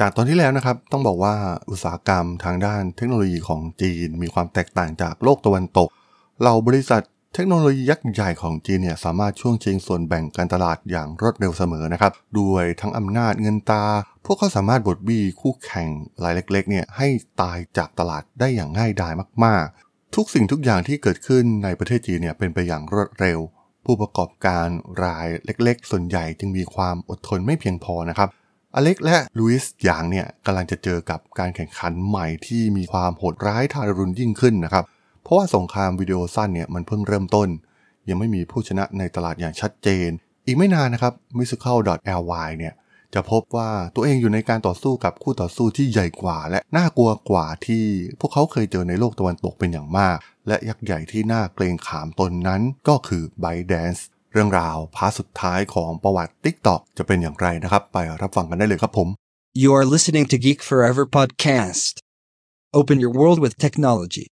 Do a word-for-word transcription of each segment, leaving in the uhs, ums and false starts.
จากตอนที่แล้วนะครับต้องบอกว่าอุตสาหกรรมทางด้านเทคโนโลยีของจีนมีความแตกต่างจากโลกตะวันตกเหล่าบริษัทเทคโนโลยียักษ์ใหญ่ของจีนเนี่ยสามารถช่วงชิงส่วนแบ่งการตลาดอย่างรวดเร็วเสมอนะครับด้วยทั้งอำนาจเงินตาพวกเขาสามารถบดบี้คู่แข่งรายเล็กๆเนี่ยให้ตายจากตลาดได้อย่างง่ายดายมากๆทุกสิ่งทุกอย่างที่เกิดขึ้นในประเทศจีนเนี่ยเป็นไปอย่างรวดเร็วผู้ประกอบการรายเล็กๆส่วนใหญ่จึงมีความอดทนไม่เพียงพอนะครับอเล็กและลุยส์หยางเนี่ยกำลังจะเจอกับการแข่งขันใหม่ที่มีความโหดร้ายทารุณยิ่งขึ้นนะครับเพราะว่าสงครามวิดีโอสั้นเนี่ยมันเพิ่งเริ่มต้นยังไม่มีผู้ชนะในตลาดอย่างชัดเจนอีกไม่นานนะครับ Musical ดอท แอล วาย เนี่ยจะพบว่าตัวเองอยู่ในการต่อสู้กับคู่ต่อสู้ที่ใหญ่กว่าและน่ากลัวกว่าที่พวกเขาเคยเจอในโลกตะวันตกเป็นอย่างมากและยักษ์ใหญ่ที่น่าเกรงขามตนนั้นก็คือ ByteDance เรื่องราวพาร์ทสุดท้ายของประวัติ TikTok จะเป็นอย่างไรนะครับไปรับฟังกันได้เลยครับผม You are listening to Geek Forever podcast. Open your world with technology.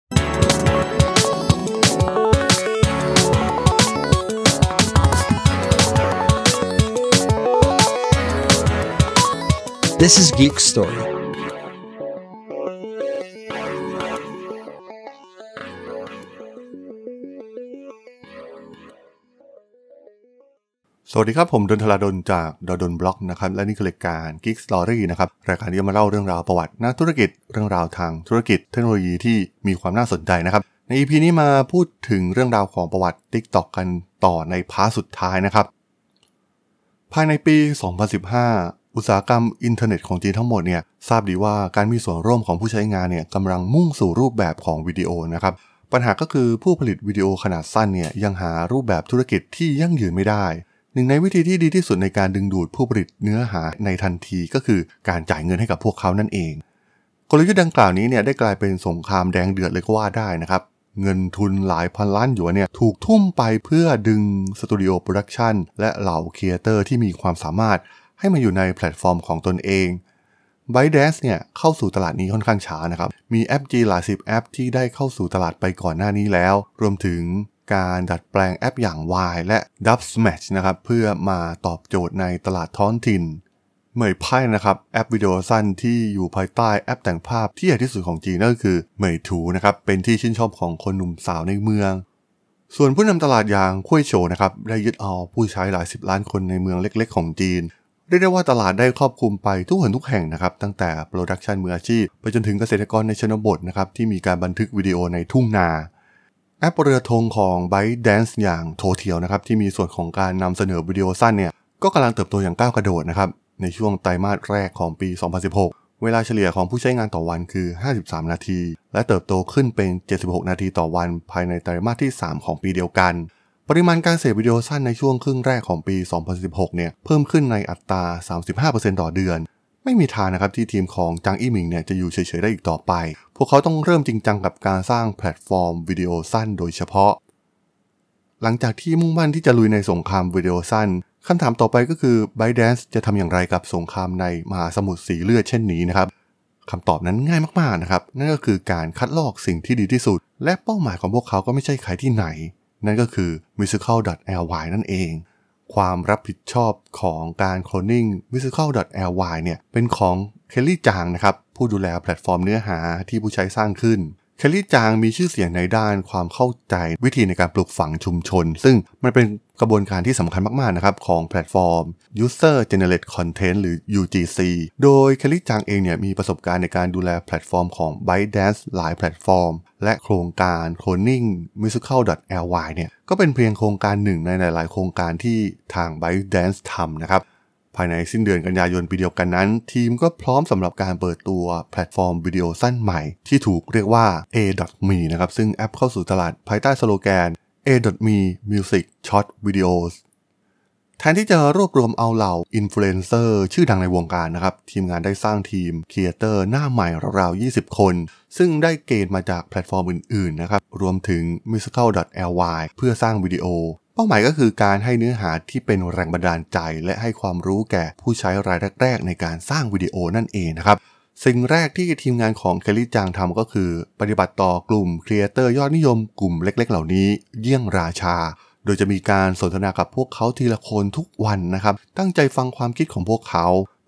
This is Geek Story. สวัสดีครับผมดนทราดลจากดดลบล็อกนะครับและนี่คือรายการ Geek Story นะครับรายการที่จะมาเล่าเรื่องราวประวัตินักธุรกิจเรื่องราวทางธุรกิจเทคโนโลยีที่มีความน่าสนใจนะครับใน อี พี นี้มาพูดถึงเรื่องราวของประวัติ TikTok กันต่อในพาร์ทสุดท้ายนะครับภายในปีสองพันสิบห้าอุตสาหกรรมอินเทอร์เน็ตของจีนทั้งหมดเนี่ยทราบดีว่าการมีส่วนร่วมของผู้ใช้งานเนี่ยกำลังมุ่งสู่รูปแบบของวิดีโอนะครับปัญหาก็คือผู้ผลิตวิดีโอขนาดสั้นเนี่ยยังหารูปแบบธุรกิจที่ยั่งยืนไม่ได้หนึ่งในวิธีที่ดีที่สุดในการดึงดูดผู้ผลิตเนื้อหาในทันทีก็คือการจ่ายเงินให้กับพวกเขานั่นเองกลยุทธ์ดังกล่าวนี้เนี่ยได้กลายเป็นสงครามแดงเดือดเลยก็ว่าได้นะครับเงินทุนหลายพันล้านหยวนเนี่ยถูกทุ่มไปเพื่อดึงสตูดิโอโปรดักชันและเหล่าครีเอเตอร์ที่มีความสามารถให้มาอยู่ในแพลตฟอร์มของตนเอง ByteDance เนี่ยเข้าสู่ตลาดนี้ค่อนข้างช้านะครับมีแอปจีนหลายสิบแอปที่ได้เข้าสู่ตลาดไปก่อนหน้านี้แล้วรวมถึงการดัดแปลงแอปอย่าง Y และ Dubsmash นะครับเพื่อมาตอบโจทย์ในตลาดท้องถิ่นเหมยไพ่นะครับแอปวิดีโอสั้นที่อยู่ภายใต้แอปแต่งภาพที่ใหญ่ที่สุดของจีนนั่นก็คือเหมยถูนะครับเป็นที่ชื่นชอบของคนหนุ่มสาวในเมืองส่วนผู้นำตลาดอย่างคุยโฉนะครับได้ยึดเอาผู้ใช้หลายสิบล้านคนในเมืองเล็กๆของจีนเรียกได้ว่าตลาดได้ครอบคลุมไปทุกหนทุกแห่งนะครับตั้งแต่โปรดักชันมืออาชีพไปจนถึงเกษตรกรในชนบทนะครับที่มีการบันทึกวิดีโอในทุ่งนาแอปเรือธงของ ByteDance อย่างโทเทียวนะครับที่มีส่วนของการนำเสนอวิดีโอสั้นเนี่ยก็กำลังเติบโตอย่างก้าวกระโดดนะครับในช่วงไตรมาสแรกของปีสองพันสิบหกเวลาเฉลี่ยของผู้ใช้งานต่อวันคือห้าสิบสามนาทีและเติบโตขึ้นเป็นเจ็ดสิบหกนาทีต่อวันภายในไตรมาสที่สามของปีเดียวกันปริมาณการเสพวิดีโอสั้นในช่วงครึ่งแรกของปีสองพันสิบหกเนี่ยเพิ่มขึ้นในอัตรา สามสิบห้าเปอร์เซ็นต์ ต่อเดือนไม่มีทางนะครับที่ทีมของจางอี้หมิงเนี่ยจะอยู่เฉยๆได้อีกต่อไปพวกเขาต้องเริ่มจริงจังกับการสร้างแพลตฟอร์มวิดีโอสั้นโดยเฉพาะหลังจากที่มุ่งมั่นที่จะลุยในสงครามวิดีโอสั้นคำถามต่อไปก็คือ ByteDance จะทำอย่างไรกับสงครามในมหาสมุทรสีเลือดเช่นนี้นะครับคำตอบนั้นง่ายมากๆนะครับนั่นก็คือการคัดลอกสิ่งที่ดีที่สุดและเป้าหมายของพวกเขาก็ไม่ใช่ใครที่ไหนนั่นก็คือ Musical ดอท แอล วาย นั่นเองความรับผิดชอบของการโคลนนิ่ง Musical ดอท แอล วาย เนี่ยเป็นของเคลลี่จางนะครับผู้ดูแลแพลตฟอร์มเนื้อหาที่ผู้ใช้สร้างขึ้นเคลลี่จางมีชื่อเสียงในด้านความเข้าใจวิธีในการปลูกฝังชุมชนซึ่งมันเป็นกระบวนการที่สำคัญมากๆนะครับของแพลตฟอร์ม User Generated Content หรือ ยู จี ซี โดยเคลลี่จางเองเนี่ยมีประสบการณ์ในการดูแลแพลตฟอร์มของ ByteDance หลายแพลตฟอร์มและโครงการ Cloning Musical ดอท แอล วาย เนี่ยก็เป็นเพียงโครงการหนึ่งในหลายๆโครงการที่ทาง ByteDance ทำนะครับภายในสิ้นเดือนกันยายนปีเดียวกันนั้นทีมก็พร้อมสำหรับการเปิดตัวแพลตฟอร์มวิดีโอสั้นใหม่ที่ถูกเรียกว่า เอ ดอท มี นะครับซึ่งแอปเข้าสู่ตลาดภายใต้สโลแกน เอ ดอท มี Music Short Videos แทนที่จะรวบรวมเอาเหล่าอินฟลูเอนเซอร์ชื่อดังในวงการนะครับทีมงานได้สร้างทีมครีเอเตอร์หน้าใหม่ราวๆยี่สิบคนซึ่งได้เกณฑ์มาจากแพลตฟอร์มอื่นๆนะครับรวมถึง Musical ดอท แอล วาย เพื่อสร้างวิดีโอเป้าหมายก็คือการให้เนื้อหาที่เป็นแรงบันดาลใจและให้ความรู้แก่ผู้ใช้รายแรกๆในการสร้างวิดีโอนั่นเองนะครับสิ่งแรกที่ทีมงานของเคลลี่จางทำก็คือปฏิบัติต่อกลุ่มครีเอเตอร์ยอดนิยมกลุ่มเล็กๆเหล่านี้เยี่ยงราชาโดยจะมีการสนทนากับพวกเขาทีละคนทุกวันนะครับตั้งใจฟังความคิดของพวกเขา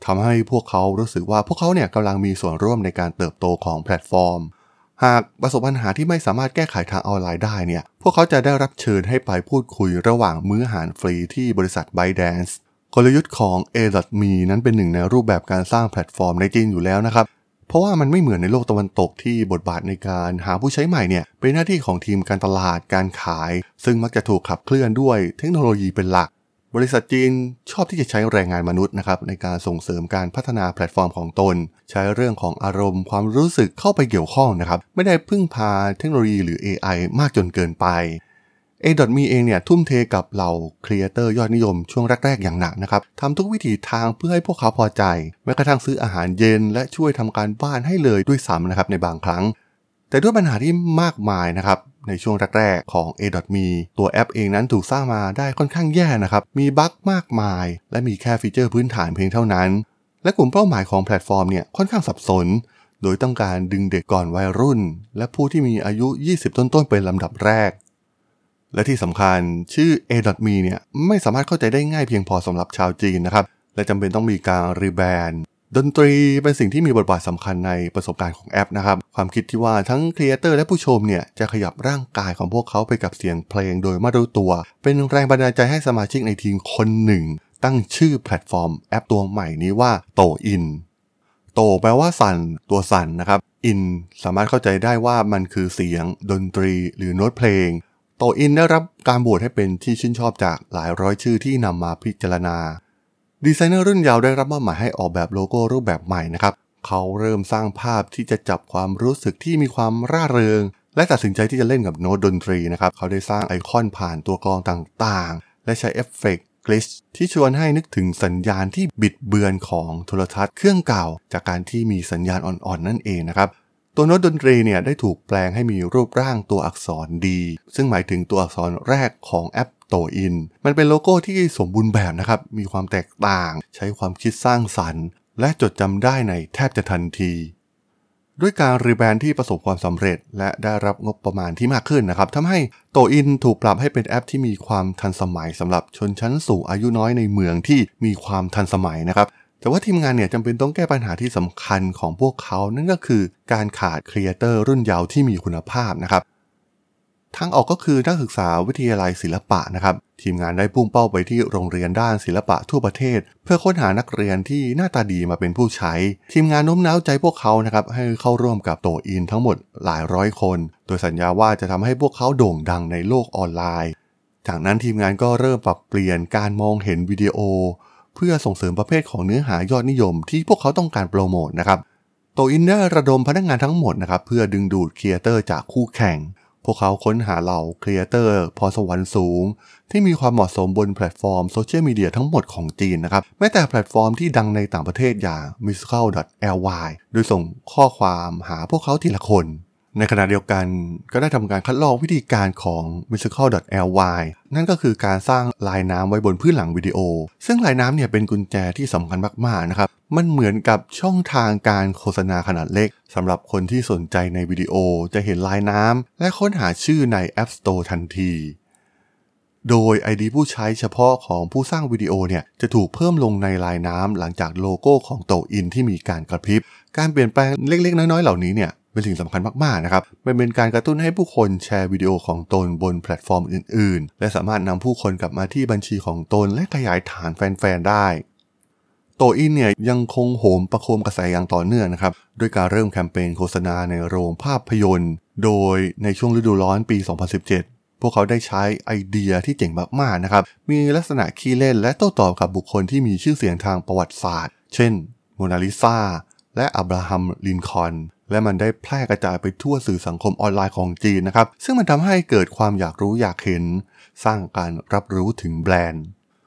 ทำให้พวกเขารู้สึกว่าพวกเขาเนี่ยกำลังมีส่วนร่วมในการเติบโตของแพลตฟอร์มหากประสบปัญหาที่ไม่สามารถแก้ไขทางออนไลน์ได้เนี่ยพวกเขาจะได้รับเชิญให้ไปพูดคุยระหว่างมื้ออาหารฟรีที่บริษัท ByteDance กลยุทธ์ของ เอ ดอท มี นั้นเป็นหนึ่งในรูปแบบการสร้างแพลตฟอร์มในจีนอยู่แล้วนะครับเพราะว่ามันไม่เหมือนในโลกตะวันตกที่บทบาทในการหาผู้ใช้ใหม่เนี่ยเป็นหน้าที่ของทีมการตลาดการขายซึ่งมักจะถูกขับเคลื่อนด้วยเทคโนโลยีเป็นหลักบริษัทจีนชอบที่จะใช้แรงงานมนุษย์นะครับในการส่งเสริมการพัฒนาแพลตฟอร์มของตนใช้เรื่องของอารมณ์ความรู้สึกเข้าไปเกี่ยวข้องนะครับไม่ได้พึ่งพาเทคโนโลยีหรือ เอ ไอ มากจนเกินไป เอ ดอท มี เองเนี่ยทุ่มเทกับเหล่าครีเอเตอร์ยอดนิยมช่วงแรกๆอย่างหนักนะครับทำทุกวิถีทางเพื่อให้พวกเขาพอใจแม้กระทั่งซื้ออาหารเย็นและช่วยทำการบ้านให้เลยด้วยซ้ำนะครับในบางครั้งแต่ด้วยปัญหาที่มากมายนะครับในช่วงแรกๆของ เอ ดอท มี ตัวแอปเองนั้นถูกสร้างมาได้ค่อนข้างแย่นะครับมีบั๊กมากมายและมีแค่ฟีเจอร์พื้นฐานเพียงเท่านั้นและกลุ่มเป้าหมายของแพลตฟอร์มเนี่ยค่อนข้างสับสนโดยต้องการดึงเด็กก่อนวัยรุ่นและผู้ที่มีอายุยี่สิบต้นๆเป็นลำดับแรกและที่สำคัญชื่อ เอ ดอท มี เนี่ยไม่สามารถเข้าใจได้ง่ายเพียงพอสำหรับชาวจีนนะครับและจำเป็นต้องมีการรีแบรนด์ดนตรีเป็นสิ่งที่มีบทบาทสำคัญในประสบการณ์ของแอปนะครับความคิดที่ว่าทั้งครีเอเตอร์และผู้ชมเนี่ยจะขยับร่างกายของพวกเขาไปกับเสียงเพลงโดยไม่รู้ตัวเป็นแรงบันดาลใจให้สมาชิกในทีมคนหนึ่งตั้งชื่อแพลตฟอร์มแอปตัวใหม่นี้ว่าโตอินโตแปลว่าสั่นตัวสั่นนะครับอินสามารถเข้าใจได้ว่ามันคือเสียงดนตรีหรือโน้ตเพลงโตอินได้รับการโหวตให้เป็นที่ชื่นชอบจากหลายร้อยชื่อที่นำมาพิจารณาดีไซเนอร์รุ่นยาวได้รับมอบหมายให้ออกแบบโลโก้รูปแบบใหม่นะครับเขาเริ่มสร้างภาพที่จะจับความรู้สึกที่มีความร่าเริงและตัดสินใจที่จะเล่นกับโน้ตดนตรีนะครับเขาได้สร้างไอคอนผ่านตัวกลองต่างๆและใช้เอฟเฟกต์กลิชที่ชวนให้นึกถึงสัญญาณที่บิดเบือนของโทรทัศน์เครื่องเก่าจากการที่มีสัญญาณอ่อนๆนั่นเองนะครับตัวโน้ตดนตรีเนี่ยได้ถูกแปลงให้มีรูปร่างตัวอักษรดีซึ่งหมายถึงตัวอักษรแรกของแอปโตอินมันเป็นโลโก้ที่สมบูรณ์แบบนะครับมีความแตกต่างใช้ความคิดสร้างสรรค์และจดจำได้ในแทบจะทันทีด้วยการรีแบรนด์ที่ประสบความสำเร็จและได้รับงบประมาณที่มากขึ้นนะครับทำให้โตอินถูกปรับให้เป็นแอปที่มีความทันสมัยสำหรับชนชั้นสูงอายุน้อยในเมืองที่มีความทันสมัยนะครับแต่ว่าทีมงานเนี่ยจำเป็นต้องแก้ปัญหาที่สำคัญของพวกเขานั่นก็คือการขาดครีเอเตอร์รุ่นเยาว์ที่มีคุณภาพนะครับทางออกก็คือนักศึกษาวิทยาลัยศิลปะนะครับทีมงานได้พุ่งเป้าไปที่โรงเรียนด้านศิลปะทั่วประเทศเพื่อค้นหานักเรียนที่หน้าตาดีมาเป็นผู้ใช้ทีมงานโน้มน้าวใจพวกเขานะครับให้เข้าร่วมกับโตอินทั้งหมดหลายร้อยคนโดยสัญญาว่าจะทำให้พวกเขาโด่งดังในโลกออนไลน์จากนั้นทีมงานก็เริ่มปรับเปลี่ยนการมองเห็นวิดีโอเพื่อส่งเสริมประเภทของเนื้อหายอดนิยมที่พวกเขาต้องการโปรโมทนะครับโตอินได้ระดมพนักงานทั้งหมดนะครับเพื่อดึงดูดครีเอเตอร์จากคู่แข่งพวกเขาค้นหาเหล่าครีเอเตอร์พรสวรรค์สูงที่มีความเหมาะสมบนแพลตฟอร์มโซเชียลมีเดียทั้งหมดของจีนนะครับแม้แต่แพลตฟอร์มที่ดังในต่างประเทศอย่าง musical ดอท แอล วาย โดยส่งข้อความหาพวกเขาทีละคนในขณะเดียวกันก็ได้ทำการคัดลอกวิธีการของ musical ดอท แอล วาย นั่นก็คือการสร้างลายน้ำไว้บนพื้นหลังวิดีโอซึ่งลายน้ำเนี่ยเป็นกุญแจที่สำคัญมากๆนะครับมันเหมือนกับช่องทางการโฆษณาขนาดเล็กสำหรับคนที่สนใจในวิดีโอจะเห็นลายน้ำและค้นหาชื่อใน App Store ทันทีโดย ไอ ดี ผู้ใช้เฉพาะของผู้สร้างวิดีโอเนี่ยจะถูกเพิ่มลงในลายน้ำหลังจากโลโก้ของโตอินที่มีการกระพริบการเปลี่ยนแปลงเล็กๆน้อยๆเหล่านี้เนี่ยเป็นสิ่งสำคัญมากๆนะครับมันเป็นการกระตุ้นให้ผู้คนแชร์วิดีโอของตนบนแพลตฟอร์มอื่นๆและสามารถนำผู้คนกลับมาที่บัญชีของตนและขยายฐานแฟนๆได้โตอินเนี่ยยังคงโหมประโคมกระแสอย่างต่อเนื่องนะครับด้วยการเริ่มแคมเปญโฆษณาในโรงภาพยนตร์โดยในช่วงฤดูร้อนปี สองพันสิบเจ็ด พวกเขาได้ใช้ไอเดียที่เจ๋งมากๆนะครับมีลักษณะขี้เล่นและโต้ตอบกับบุคคลที่มีชื่อเสียงทางประวัติศาสตร์เช่นโมนาลิซาและอับราฮัมลินคอล์นและมันได้แพร่กระจายไปทั่วสื่อสังคมออนไลน์ของจีนนะครับซึ่งมันทำให้เกิดความอยากรู้อยากเห็นสร้างการรับรู้ถึงแบรนด์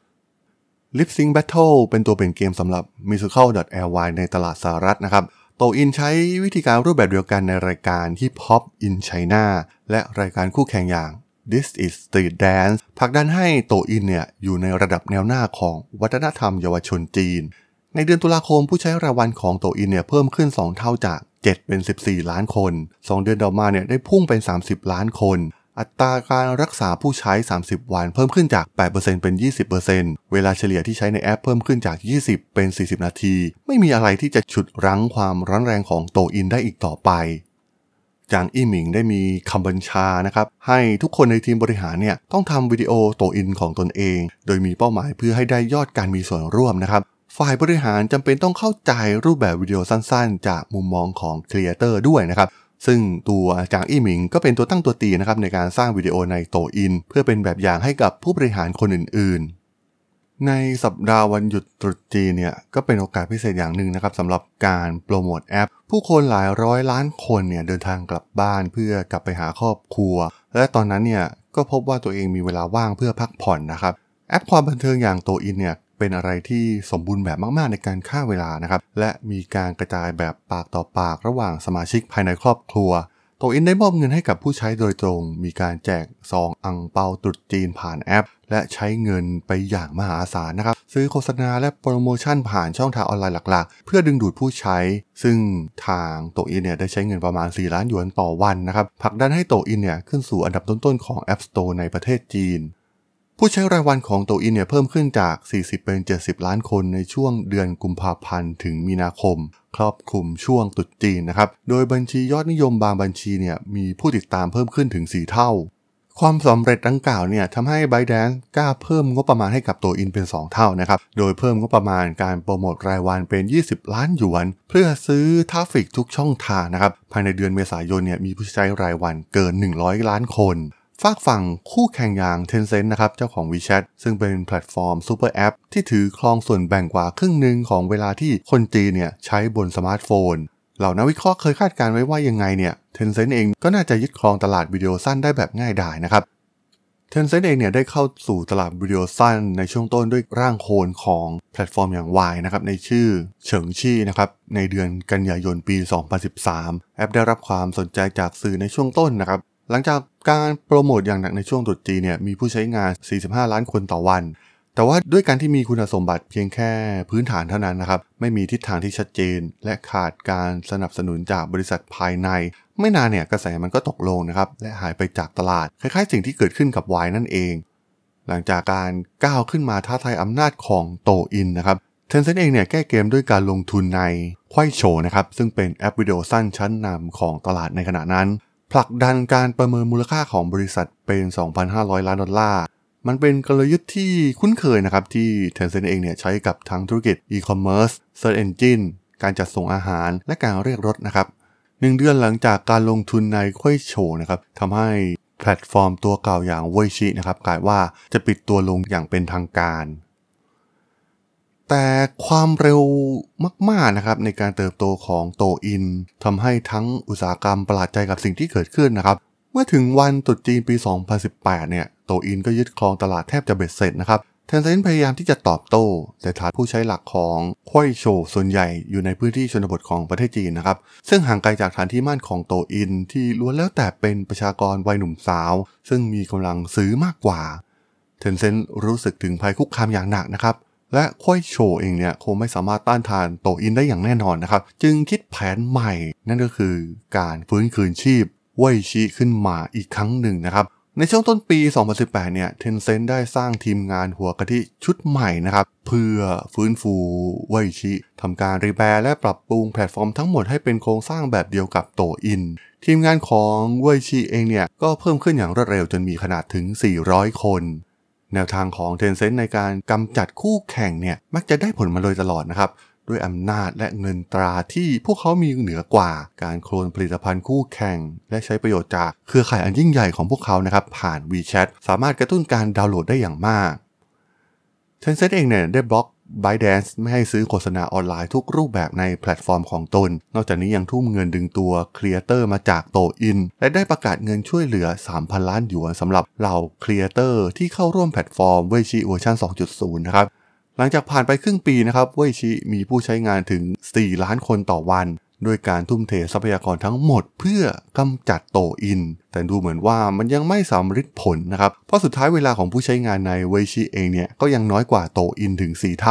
Lip Sync Battle เป็นตัวเป็นเกมสำหรับ musical ดอท แอล วาย ในตลาดสหรัฐนะครับโตอินใช้วิธีการรูปแบบเดียวกันในรายการ Hip Hop in China และรายการคู่แข่งอย่าง This is Street Dance ผลักดันให้โตอินเนี่ยอยู่ในระดับแนวหน้าของวัฒนธรรมเยาวชนจีนในเดือนตุลาคมผู้ใช้รายวันของโตอินเนี่ยเพิ่มขึ้นสองเท่าจากเจ็ดเป็นสิบสี่ล้านคนสองเดือนต่อมาเนี่ยได้พุ่งเป็นสามสิบล้านคนอัตราการรักษาผู้ใช้สามสิบวันเพิ่มขึ้นจาก แปดเปอร์เซ็นต์ เป็น ยี่สิบเปอร์เซ็นต์ เวลาเฉลี่ยที่ใช้ในแอปเพิ่มขึ้นจากยี่สิบเป็นสี่สิบนาทีไม่มีอะไรที่จะฉุดรั้งความร้อนแรงของโตอินได้อีกต่อไปจางอี้หมิงได้มีคำบัญชานะครับให้ทุกคนในทีมบริหารเนี่ยต้องทำวิดีโอโตอินของตนเองโดยมีเป้าหมายเพื่อให้ได้ยอดการมีส่วนร่วมนะครับฝ่ายบริหารจำเป็นต้องเข้าใจรูปแบบวิดีโอสั้นๆจากมุมมองของครีเอเตอร์ด้วยนะครับซึ่งตัวจางอี้หมิงก็เป็นตัวตั้งตัวตีนะครับในการสร้างวิดีโอในโตอินเพื่อเป็นแบบอย่างให้กับผู้บริหารคนอื่นๆในสัปดาห์วันหยุดตรุษจีนเนี่ยก็เป็นโอกาสพิเศษอย่างหนึ่งนะครับสำหรับการโปรโมทแอปผู้คนหลายร้อยล้านคนเนี่ยเดินทางกลับบ้านเพื่อกลับไปหาครอบครัวและตอนนั้นเนี่ยก็พบว่าตัวเองมีเวลาว่างเพื่อพักผ่อนนะครับแอปความบันเทิงอย่างโตอินเนี่ยเป็นอะไรที่สมบูรณ์แบบมากๆในการฆ่าเวลานะครับและมีการกระจายแบบปากต่อปากระหว่างสมาชิกภายในครอบครัวโตอินได้มอบเงินให้กับผู้ใช้โดยตรงมีการแจกซองอั่งเปาตรุษจีนผ่านแอปและใช้เงินไปอย่างมหาศาลนะครับซื้อโฆษณาและโปรโมชั่นผ่านช่องทางออนไลน์หลักๆเพื่อดึงดูดผู้ใช้ซึ่งทางโตอินเนี่ยได้ใช้เงินประมาณสี่ล้านหยวนต่อวันนะครับผลักดันให้โตอินเนี่ยขึ้นสู่อันดับต้นๆของ App Store ในประเทศจีนผู้ใช้รายวันของโตอินเนี่ยเพิ่มขึ้นจากสี่สิบเป็นเจ็ดสิบล้านคนในช่วงเดือนกุมภาพันธ์ถึงมีนาคมครอบคลุมช่วงตรุษจีนนะครับโดยบัญชียอดนิยมบางบัญชีเนี่ยมีผู้ติดตามเพิ่มขึ้นถึงสี่เท่าความสำเร็จดังกล่าวเนี่ยทำให้ ByteDance กล้าเพิ่มงบประมาณให้กับโตอินเป็นสองเท่านะครับโดยเพิ่มงบประมาณการโปรโมทรายวันเป็นยี่สิบล้านหยวนเพื่อซื้อทราฟฟิกทุกช่องทางนะครับภายในเดือนเมษายนเนี่ยมีผู้ใช้รายวันเกินหนึ่งร้อยล้านคนฝากฝั่งคู่แข่งอย่าง Tencent นะครับเจ้าของ WeChat ซึ่งเป็นแพลตฟอร์มซูเปอร์แอปที่ถือครองส่วนแบ่งกว่าครึ่งหนึ่งของเวลาที่คนจีนเนี่ยใช้บนสมาร์ทโฟนเหล่านักวิเคราะห์เคยคาดการณ์ไว้ว่ายังไงเนี่ย Tencent เองก็น่าจะยึดครองตลาดวิดีโอสั้นได้แบบง่ายดายนะครับ Tencent เองเนี่ยได้เข้าสู่ตลาดวิดีโอสั้นในช่วงต้นด้วยร่างโคลนของแพลตฟอร์มอย่าง Y นะครับในชื่อเฉิงชี่นะครับในเดือนกันยายนปีสองพันสิบสามแอปได้รับความสนใจจากสื่อในช่วงต้นนะครับหลังจากการโปรโมทอย่างหนักในช่วงตรุษจีนเนี่ยมีผู้ใช้งานสี่สิบห้าล้านคนต่อวันแต่ว่าด้วยการที่มีคุณสมบัติเพียงแค่พื้นฐานเท่านั้นนะครับไม่มีทิศทางที่ชัดเจนและขาดการสนับสนุนจากบริษัทภายในไม่นานเนี่ยกระแสมันก็ตกลงนะครับและหายไปจากตลาดคล้ายๆสิ่งที่เกิดขึ้นกับ Y นั่นเองหลังจากการก้าวขึ้นมาท้าทายอำนาจของโตอินนะครับ Tencent เองเนี่ยแก้เกมด้วยการลงทุนในควายโฉนะครับซึ่งเป็นแอปวิดีโอสั้นชั้นนำของตลาดในขณะนั้นผลักดันการประเมินมูลค่าของบริษัทเป็น สองพันห้าร้อยล้านดอลลาร์มันเป็นกลยุทธ์ที่คุ้นเคยนะครับที่ Tencent เองเนี่ยใช้กับทั้งธุรกิจ e-commerce, search engine การจัดส่งอาหารและการเรียกรถนะครับหนึ่งเดือนหลังจากการลงทุนในควายโฉนะครับทำให้แพลตฟอร์มตัวเก่าอย่างเว่ยชินะครับกลายว่าจะปิดตัวลงอย่างเป็นทางการแต่ความเร็วมากๆนะครับในการเติบโตของโตอินทำให้ทั้งอุตสาหกรรมประหลาดใจกับสิ่งที่เกิดขึ้นนะครับเมื่อถึงวันตรุษจีนปีสองพันสิบแปดเนี่ยโตอินก็ยึดครองตลาดแทบจะเบ็ดเสร็จนะครับ Tencent พยายามที่จะตอบโต้แต่ฐานผู้ใช้หลักของควายโฉส่วนใหญ่อยู่ในพื้นที่ชนบทของประเทศจีนนะครับซึ่งห่างไกลจากฐานที่มั่นของโตอินที่ล้วนแล้วแต่เป็นประชากรวัยหนุ่มสาวซึ่งมีกำลังซื้อมากกว่า Tencent รู้สึกถึงภัยคุกคามอย่างหนักนะครับและควายโฉเองเนี่ยคงไม่สามารถต้านทานโตอินได้อย่างแน่นอนนะครับจึงคิดแผนใหม่นั่นก็คือการฟื้นคืนชีพเว่ยชิขึ้นมาอีกครั้งหนึ่งนะครับในช่วงต้นปีสองพันสิบแปดเนี่ย Tencent ได้สร้างทีมงานหัวกะทิชุดใหม่นะครับเพื่อฟื้นฟูเว่ยชิทำการรีแบรนด์และปรับปรุงแพลตฟอร์มทั้งหมดให้เป็นโครงสร้างแบบเดียวกับโตอินทีมงานของเว่ยชิเองเนี่ยก็เพิ่มขึ้นอย่างรวดเร็วจนมีขนาดถึงสี่ร้อยคนแนวทางของ Tencent ในการกำจัดคู่แข่งเนี่ยมักจะได้ผลมาโดยตลอดนะครับด้วยอำนาจและเงินตราที่พวกเขามีเหนือกว่าการโคลนผลิตภัณฑ์คู่แข่งและใช้ประโยชน์จากเครือข่ายอันยิ่งใหญ่ของพวกเขานะครับผ่าน WeChat สามารถกระตุ้นการดาวน์โหลดได้อย่างมาก Tencent เองเนี่ยได้บล็อก ByteDance ไม่ให้ซื้อโฆษณาออนไลน์ทุกรูปแบบในแพลตฟอร์มของตนนอกจากนี้ยังทุ่มเงินดึงตัวครีเอเตอร์มาจากโตอินและได้ประกาศเงินช่วยเหลือ สามพันล้านหยวนสำหรับเหล่าครีเอเตอร์ที่เข้าร่วมแพลตฟอร์มเว่ยชิเวอร์ชัน สองจุดศูนย์ นะครับหลังจากผ่านไปครึ่งปีนะครับเว่ยชิมีผู้ใช้งานถึงสี่ล้านคนต่อวันด้วยการทุ่มเททรัพยากรทั้งหมดเพื่อกำจัดโตอินแต่ดูเหมือนว่ามันยังไม่สำเร็จผลนะครับเพราะสุดท้ายเวลาของผู้ใช้งานในเว่ยชิเองเนี่ยก็ยังน้อยกว่าโตอินถึงสี่เท่า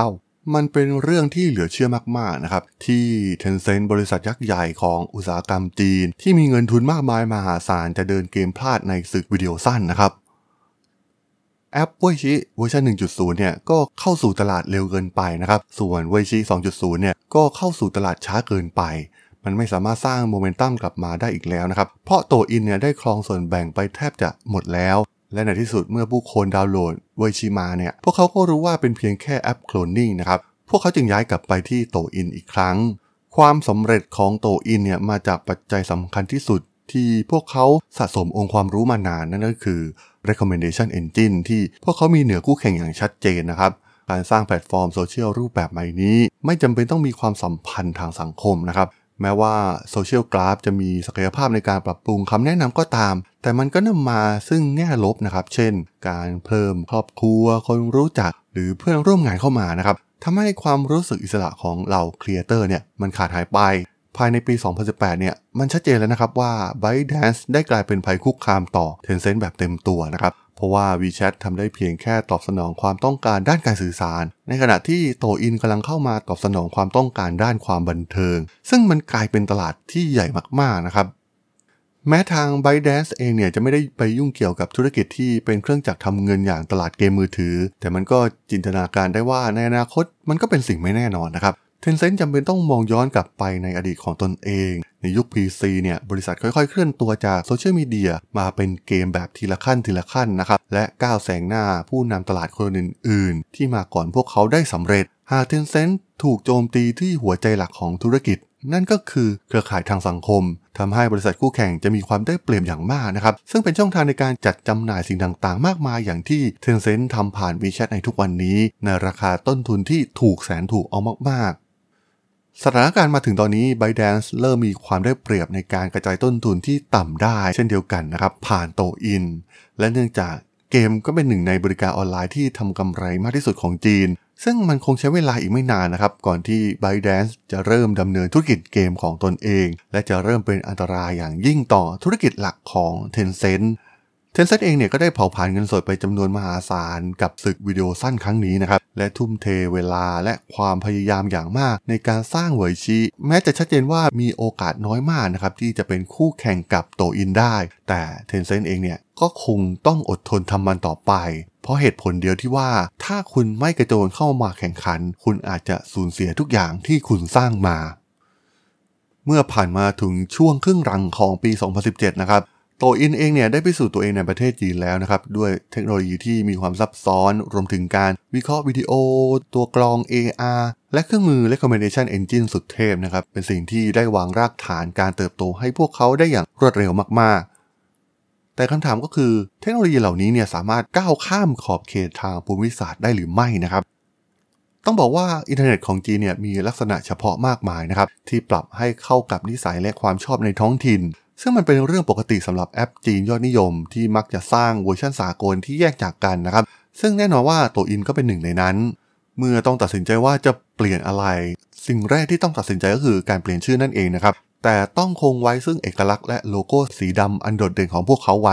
มันเป็นเรื่องที่เหลือเชื่อมากๆนะครับที่ Tencent บริษัทยักษ์ใหญ่ของอุตสาหกรรมจีนที่มีเงินทุนมากมายมหาศาลจะเดินเกมพลาดในศึกวิดีโอสั้นนะครับแอปเว่ยชิเวอร์ชัน หนึ่งจุดศูนย์ เนี่ยก็เข้าสู่ตลาดเร็วเกินไปนะครับส่วนเว่ยชิ สองจุดศูนย์ เนี่ยก็เข้าสู่ตลาดช้าเกินไปมันไม่สามารถสร้างโมเมนตัมกลับมาได้อีกแล้วนะครับเพราะโตอินเนี่ยได้ครองส่วนแบ่งไปแทบจะหมดแล้วและในที่สุดเมื่อผู้คนดาวน์โหลดเว่ยชิมาเนี่ยพวกเขาก็รู้ว่าเป็นเพียงแค่แอปโคลนนิ่งนะครับพวกเขาจึงย้ายกลับไปที่โตอินอีกครั้งความสำเร็จของโตอินเนี่ยมาจากปัจจัยสำคัญที่สุดที่พวกเขาสะสมองค์ความรู้มานานนั่นก็คือ recommendation engine ที่พวกเขามีเหนือคู่แข่งอย่างชัดเจนนะครับการสร้างแพลตฟอร์มโซเชียลรูปแบบใหม่นี้ไม่จำเป็นต้องมีความสัมพันธ์ทางสังคมนะครับแม้ว่าโซเชียลกราฟจะมีศักยภาพในการปรับปรุงคำแนะนำก็ตามแต่มันก็นำมาซึ่งแง่ลบนะครับเช่นการเพิ่มครอบครัวคนรู้จักหรือเพื่อนร่วมงานเข้ามานะครับทำให้ความรู้สึกอิสระของเหล่าครีเอเตอร์เนี่ยมันขาดหายไปภายในปีสองพันสิบแปดเนี่ยมันชัดเจนแล้วนะครับว่า ByteDance ได้กลายเป็นภัยคุกคามต่อ Tencent แบบเต็มตัวนะครับเพราะว่า WeChat ทำได้เพียงแค่ตอบสนองความต้องการด้านการสื่อสารในขณะที่โตอินกำลังเข้ามาตอบสนองความต้องการด้านความบันเทิงซึ่งมันกลายเป็นตลาดที่ใหญ่มากๆนะครับแม้ทาง ByteDance เองเนี่ยจะไม่ได้ไปยุ่งเกี่ยวกับธุรกิจที่เป็นเครื่องจักรทำเงินอย่างตลาดเกมมือถือแต่มันก็จินตนาการได้ว่าในอนาคตมันก็เป็นสิ่งไม่แน่นอนนะครับTencent จำเป็นต้องมองย้อนกลับไปในอดีตของตนเองในยุค พี ซี เนี่ยบริษัทค่อยๆเคลื่อนตัวจากโซเชียลมีเดียมาเป็นเกมแบบทีละขั้นทีละขั้นนะครับและก้าวแซงหน้าผู้นำตลาดคนอื่นๆที่มาก่อนพวกเขาได้สำเร็จหาก Tencent ถูกโจมตีที่หัวใจหลักของธุรกิจนั่นก็คือเครือข่ายทางสังคมทำให้บริษัทคู่แข่งจะมีความได้เปรียบอย่างมากนะครับซึ่งเป็นช่องทางในการจัดจำหน่ายสิ่งต่างๆมากมายอย่างที่ Tencent ทำผ่าน WeChat ในทุกวันนี้ในราคาต้นทุนที่ถูกแสนถูกเอามากๆสถานการณ์มาถึงตอนนี้ ByteDance เริ่มมีความได้เปรียบในการกระจายต้นทุนที่ต่ำได้เช่นเดียวกันนะครับผ่านโตอินและเนื่องจากเกมก็เป็นหนึ่งในบริการออนไลน์ที่ทำกำไรมากที่สุดของจีนซึ่งมันคงใช้เวลาอีกไม่นานนะครับก่อนที่ ByteDance จะเริ่มดำเนินธุรกิจเกมของตนเองและจะเริ่มเป็นอันตรายอย่างยิ่งต่อธุรกิจหลักของ Tencent Tencent เองเนี่ยก็ได้เผาผลาญเงินสดไปจำนวนมหาศาลกับศึกวิดีโอสั้นครั้งนี้นะครับและทุ่มเทเวลาและความพยายามอย่างมากในการสร้างเว่ยชิแม้จะชัดเจนว่ามีโอกาสน้อยมากนะครับที่จะเป็นคู่แข่งกับโตอินได้แต่ Tencent เองเนี่ยก็คงต้องอดทนทำมันต่อไปเพราะเหตุผลเดียวที่ว่าถ้าคุณไม่กระโจนเข้ามาแข่งขันคุณอาจจะสูญเสียทุกอย่างที่คุณสร้างมาเมื่อผ่านมาถึงช่วงครึ่งหลังของปีสองพันสิบเจ็ดนะครับโตอินเองเนี่ยได้พิสูจน์ตัวเองในประเทศจีนแล้วนะครับด้วยเทคโนโลยีที่มีความซับซ้อนรวมถึงการวิเคราะห์วิดีโอตัวกรอง เอ อาร์ และเครื่องมือ recommendation engine สุดเทพนะครับเป็นสิ่งที่ได้วางรากฐานการเติบโตให้พวกเขาได้อย่างรวดเร็วมากๆแต่คำถามก็คือเทคโนโลยีเหล่านี้เนี่ยสามารถก้าวข้ามขอบเขตทางภูมิศาสตร์ได้หรือไม่นะครับต้องบอกว่าอินเทอร์เน็ตของจีนเนี่ยมีลักษณะเฉพาะมากมายนะครับที่ปรับให้เข้ากับนิสัยและความชอบในท้องถิ่นซึ่งมันเป็นเรื่องปกติสำหรับแอปจีนยอดนิยมที่มักจะสร้างเวอร์ชันสากลที่แยกจากกันนะครับซึ่งแน่นอนว่าโตอินก็เป็นหนึ่งในนั้นเมื่อต้องตัดสินใจว่าจะเปลี่ยนอะไรสิ่งแรกที่ต้องตัดสินใจก็คือการเปลี่ยนชื่อนั่นเองนะครับแต่ต้องคงไว้ซึ่งเอกลักษณ์และโลโก้สีดำอันโดดเด่นของพวกเขาไว้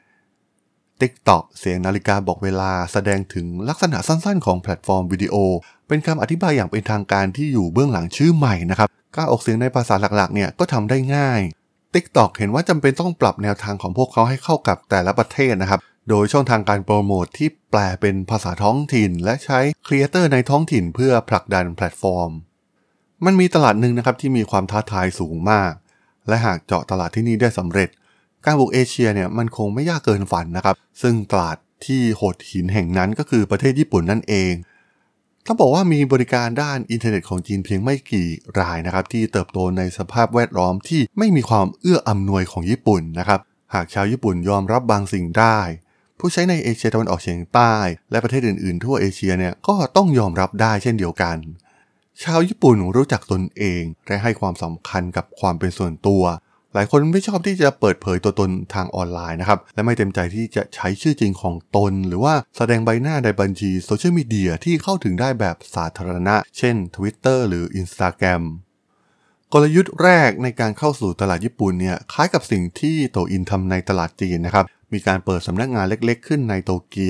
TikTok เสียงนาฬิกาบอกเวลาแสดงถึงลักษณะสั้นๆของแพลตฟอร์มวิดีโอเป็นคำอธิบายอย่างเป็นทางการที่อยู่เบื้องหลังชื่อใหม่นะครับการออกเสียงในภาษาหลักๆเนี่ยก็ทำได้ง่าย TikTok เห็นว่าจำเป็นต้องปรับแนวทางของพวกเขาให้เข้ากับแต่ละประเทศนะครับโดยช่องทางการโปรโมทที่แปลเป็นภาษาท้องถิ่นและใช้ครีเอเตอร์ในท้องถิ่นเพื่อผลักดันแพลตฟอร์มมันมีตลาดหนึ่งนะครับที่มีความท้าทายสูงมากและหากเจาะตลาดที่นี่ได้สำเร็จการบุกเอเชียเนี่ยมันคงไม่ยากเกินฝันนะครับซึ่งตลาดที่โหดหินแห่งนั้นก็คือประเทศญี่ปุ่นนั่นเองต้องบอกว่ามีบริการด้านอินเทอร์เน็ตของจีนเพียงไม่กี่รายนะครับที่เติบโตในสภาพแวดล้อมที่ไม่มีความเอื้ออำนวยของญี่ปุ่นนะครับหากชาวญี่ปุ่นยอมรับบางสิ่งได้ผู้ใช้ในเอเชียตะวันออกเฉียงใต้และประเทศอื่นๆทั่วเอเชียเนี่ยก็ต้องยอมรับได้เช่นเดียวกันชาวญี่ปุ่นรู้จักตนเองและให้ความสำคัญกับความเป็นส่วนตัวหลายคนไม่ชอบที่จะเปิดเผยตัวตนทางออนไลน์นะครับและไม่เต็มใจที่จะใช้ชื่อจริงของตนหรือว่าแสดงใบหน้าในบัญชีโซเชียลมีเดียที่เข้าถึงได้แบบสาธารณะเช่น Twitter หรือ Instagram กลยุทธ์แรกในการเข้าสู่ตลาดญี่ปุ่นเนี่ยคล้ายกับสิ่งที่โตอินทำในตลาดจีนนะครับมีการเปิดสำนักงานเล็กๆขึ้นในโตเกียว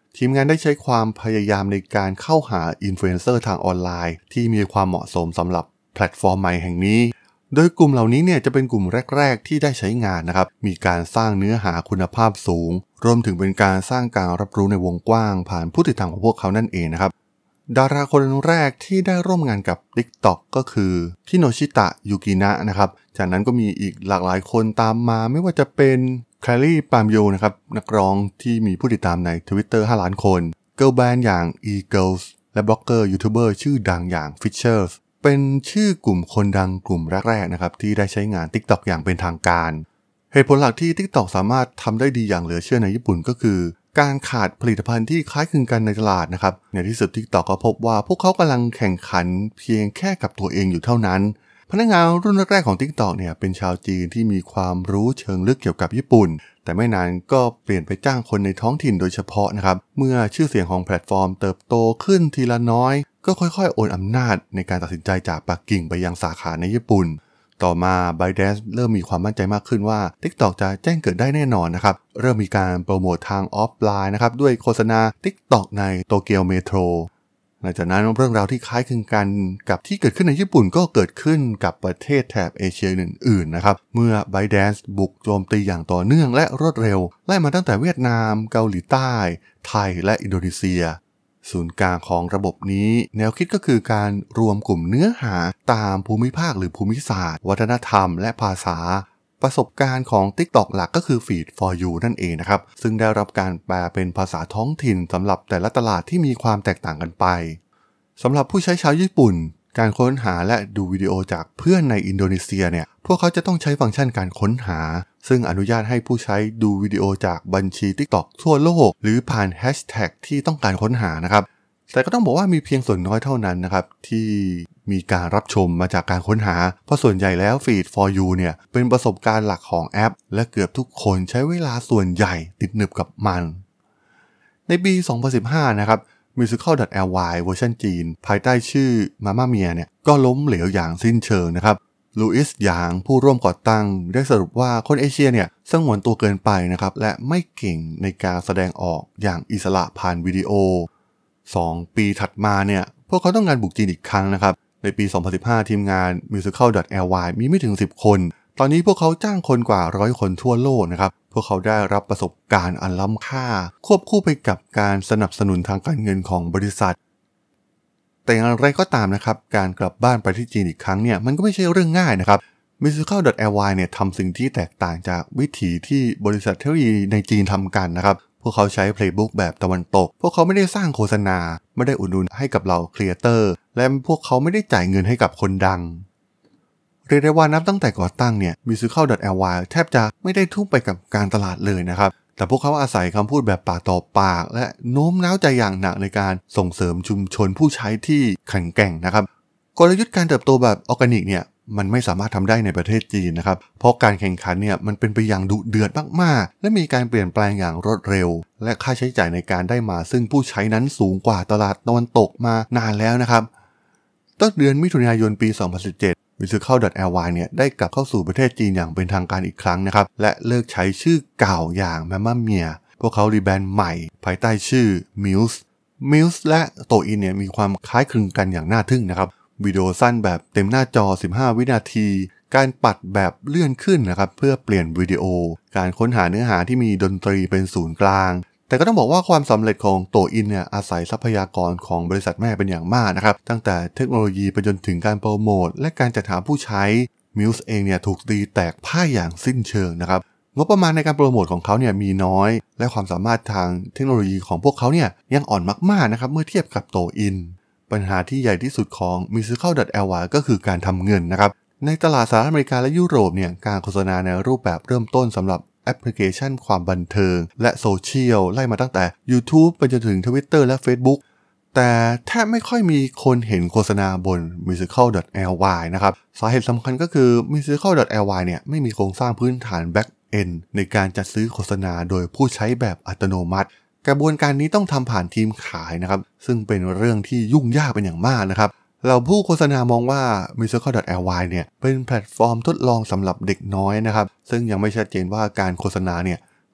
ทีมงานได้ใช้ความพยายามในการเข้าหาอินฟลูเอนเซอร์ทางออนไลน์ที่มีความเหมาะสมสำหรับแพลตฟอร์มใหม่แห่งนี้โดยกลุ่มเหล่านี้เนี่ยจะเป็นกลุ่มแรกๆที่ได้ใช้งานนะครับมีการสร้างเนื้อหาคุณภาพสูงรวมถึงเป็นการสร้างการรับรู้ในวงกว้างผ่านผู้ติดตามของพวกเขานั่นเองนะครับดาราคนแรกที่ได้ร่วมงานกับ TikTok ก็คือคิโนชิตะยูกินะนะครับจากนั้นก็มีอีกหลากหลายคนตามมาไม่ว่าจะเป็นแคลรี่ปามโยนะครับนักร้องที่มีผู้ติดตามใน Twitter ห้าล้านคนเกิร์ลแบนด์อย่าง E-Girls และบล็อกเกอร์ยูทูบเบอร์ชื่อดังอย่าง Fishers เป็นชื่อกลุ่มคนดังกลุ่มแรกๆนะครับที่ได้ใช้งาน TikTok อย่างเป็นทางการเหตุผลหลักที่ TikTok สามารถทำได้ดีอย่างเหลือเชื่อในญี่ปุ่นก็คือการขาดผลิตภัณฑ์ที่คล้ายคลึงกันในตลาดนะครับในที่สุด TikTok ก็พบว่าพวกเขากำลังแข่งขันเพียงแค่กับตัวเองอยู่เท่านั้นพนักงานรุ่นแรกๆของ TikTok เนี่ยเป็นชาวจีนที่มีความรู้เชิงลึกเกี่ยวกับญี่ปุ่นแต่ไม่นานก็เปลี่ยนไปจ้างคนในท้องถิ่นโดยเฉพาะนะครับเมื่อชื่อเสียงของแพลตฟอร์มเติบโตขึ้นทีละน้อยก็ค่อยๆโอนอำนาจในการตัดสินใจจากปักกิ่งไปยังสาขาในญี่ปุ่นต่อมา ByteDance เริ่มมีความมั่นใจมากขึ้นว่า TikTok จะแจ้งเกิดได้แน่นอนนะครับเริ่มมีการโปรโมททางออฟไลน์นะครับด้วยโฆษณา TikTok ในโตเกียวเมโทรหลังจากนั้นเรื่องราวที่คล้ายคลึงกันกับที่เกิดขึ้นในญี่ปุ่นก็เกิดขึ้นกับประเทศแถบเอเชียอื่นๆนะครับเมื่อ ByteDance บุกโจมตีอย่างต่อเนื่องและรวดเร็วไล่มาตั้งแต่เวียดนามเกาหลีใต้ไทยและอินโดนีเซียศูนย์กลางของระบบนี้แนวคิดก็คือการรวมกลุ่มเนื้อหาตามภูมิภาคหรือภูมิศาสตร์วัฒนธรรมและภาษาประสบการณ์ของ TikTok หลักก็คือ Feed for You นั่นเองนะครับซึ่งได้รับการแปลเป็นภาษาท้องถิ่นสำหรับแต่ละตลาดที่มีความแตกต่างกันไปสำหรับผู้ใช้ชาวญี่ปุ่นการค้นหาและดูวิดีโอจากเพื่อนในอินโดนีเซียเนี่ยพวกเขาจะต้องใช้ฟังก์ชันการค้นหาซึ่งอนุญาตให้ผู้ใช้ดูวิดีโอจากบัญชี TikTok ทั่วโลกหรือผ่านแฮชแท็กที่ต้องการค้นหานะครับแต่ก็ต้องบอกว่ามีเพียงส่วนน้อยเท่านั้นนะครับที่มีการรับชมมาจากการค้นหาเพราะส่วนใหญ่แล้ว Feed for You เนี่ยเป็นประสบการณ์หลักของแอปและเกือบทุกคนใช้เวลาส่วนใหญ่ติดหนึบกับมันในปี สองพันสิบห้า นะครับ Musical.ly เวอร์ชันจีนภายใต้ชื่อ Mamma Mia เนี่ยก็ล้มเหลวอย่างสิ้นเชิงนะครับลูอิสหยางผู้ร่วมก่อตั้งได้สรุปว่าคนเอเชียเนี่ยสงวนตัวเกินไปนะครับและไม่เก่งในการแสดงออกอย่างอิสระผ่านวิดีโอสองปีถัดมาเนี่ยพวกเขาต้องการบุกจีนอีกครั้งนะครับในปี สองพันสิบห้า ทีมงาน Musical.ly มีไม่ถึงสิบคนตอนนี้พวกเขาจ้างคนกว่าร้อยคนทั่วโลกนะครับพวกเขาได้รับประสบการณ์อันล้ำค่าควบคู่ไปกับการสนับสนุนทางการเงินของบริษัทแต่อย่างไรก็ตามนะครับการกลับบ้านไปที่จีนอีกครั้งเนี่ยมันก็ไม่ใช่เรื่องง่ายนะครับ Musical.ly เนี่ยทำสิ่งที่แตกต่างจากวิถีที่บริษัทเทคโนโลยีในจีนทำกันนะครับพวกเขาใช้ Playbook แบบตะวันตกพวกเขาไม่ได้สร้างโฆษณาไม่ได้อุดหนุนให้กับเหล่าครีเอเตอร์และพวกเขาไม่ได้จ่ายเงินให้กับคนดังเรียกได้ว่านับตั้งแต่ก่อตั้งเนี่ย Musical.ly แทบจะไม่ได้ทุ่มไปกับการตลาดเลยนะครับแต่พวกเขาอาศัยคำพูดแบบปากต่อปากและโน้มน้าวใจอย่างหนักในการส่งเสริมชุมชนผู้ใช้ที่แข็งแกร่งนะครับกลยุทธ์การเติบโตแบบออร์แกนิกเนี่ยมันไม่สามารถทำได้ในประเทศจีนนะครับเพราะการแข่งขันเนี่ยมันเป็นไปอย่างดุเดือดมากๆและมีการเปลี่ยนแปลงอย่างรวดเร็วและค่าใช้จ่ายในการได้มาซึ่งผู้ใช้นั้นสูงกว่าตลาดตะวันตกมานานแล้วนะครับต้นเดือนมิถุนายนปี สองพันสิบเจ็ดMusical.ly เนี่ยได้กลับเข้าสู่ประเทศจีนอย่างเป็นทางการอีกครั้งนะครับและเลิกใช้ชื่อเก่าอย่าง Mamma Mia พวกเขารีแบรนด์ใหม่ภายใต้ชื่อ Muse Muse และโตอินเนี่ยมีความคล้ายคลึงกันอย่างน่าทึ่งนะครับวิดีโอสั้นแบบเต็มหน้าจอสิบห้าวินาทีการปัดแบบเลื่อนขึ้นนะครับเพื่อเปลี่ยนวิดีโอการค้นหาเนื้อหาที่มีดนตรีเป็นศูนย์กลางแต่ก็ต้องบอกว่าความสำเร็จของโตอินเนี่ยอาศัยทรัพยากรของบริษัทแม่เป็นอย่างมากนะครับตั้งแต่เทคโนโลยีไปจนถึงการโปรโมทและการจัดหาผู้ใช้ Muse เองเนี่ยถูกตีแตกพ่ายอย่างสิ้นเชิงนะครับงบประมาณในการโปรโมทของเขาเนี่ยมีน้อยและความสามารถทางเทคโนโลยีของพวกเขาเนี่ยยังอ่อนมากๆนะครับเมื่อเทียบกับโตอินปัญหาที่ใหญ่ที่สุดของ Musical.ly ก็คือการทำเงินนะครับในตลาดสหรัฐอเมริกาและยุโรปเนี่ยการโฆษณาในรูปแบบเริ่มต้นสำหรับแอปพลิเคชันความบันเทิงและโซเชียลไล่มาตั้งแต่ YouTube ไปจนถึง Twitter และ Facebook แต่แทบไม่ค่อยมีคนเห็นโฆษณาบน Musical.ly นะครับสาเหตุสำคัญก็คือ Musical.ly เนี่ยไม่มีโครงสร้างพื้นฐาน Back End ในการจัดซื้อโฆษณาโดยผู้ใช้แบบอัตโนมัติกระบวนการนี้ต้องทำผ่านทีมขายนะครับซึ่งเป็นเรื่องที่ยุ่งยากเป็นอย่างมากนะครับเราผู้โฆษณามองว่า Musical.ly เนี่ยเป็นแพลตฟอร์มทดลองสำหรับเด็กน้อยนะครับซึ่งยังไม่ชัดเจนว่าการโฆษณาเนี่ย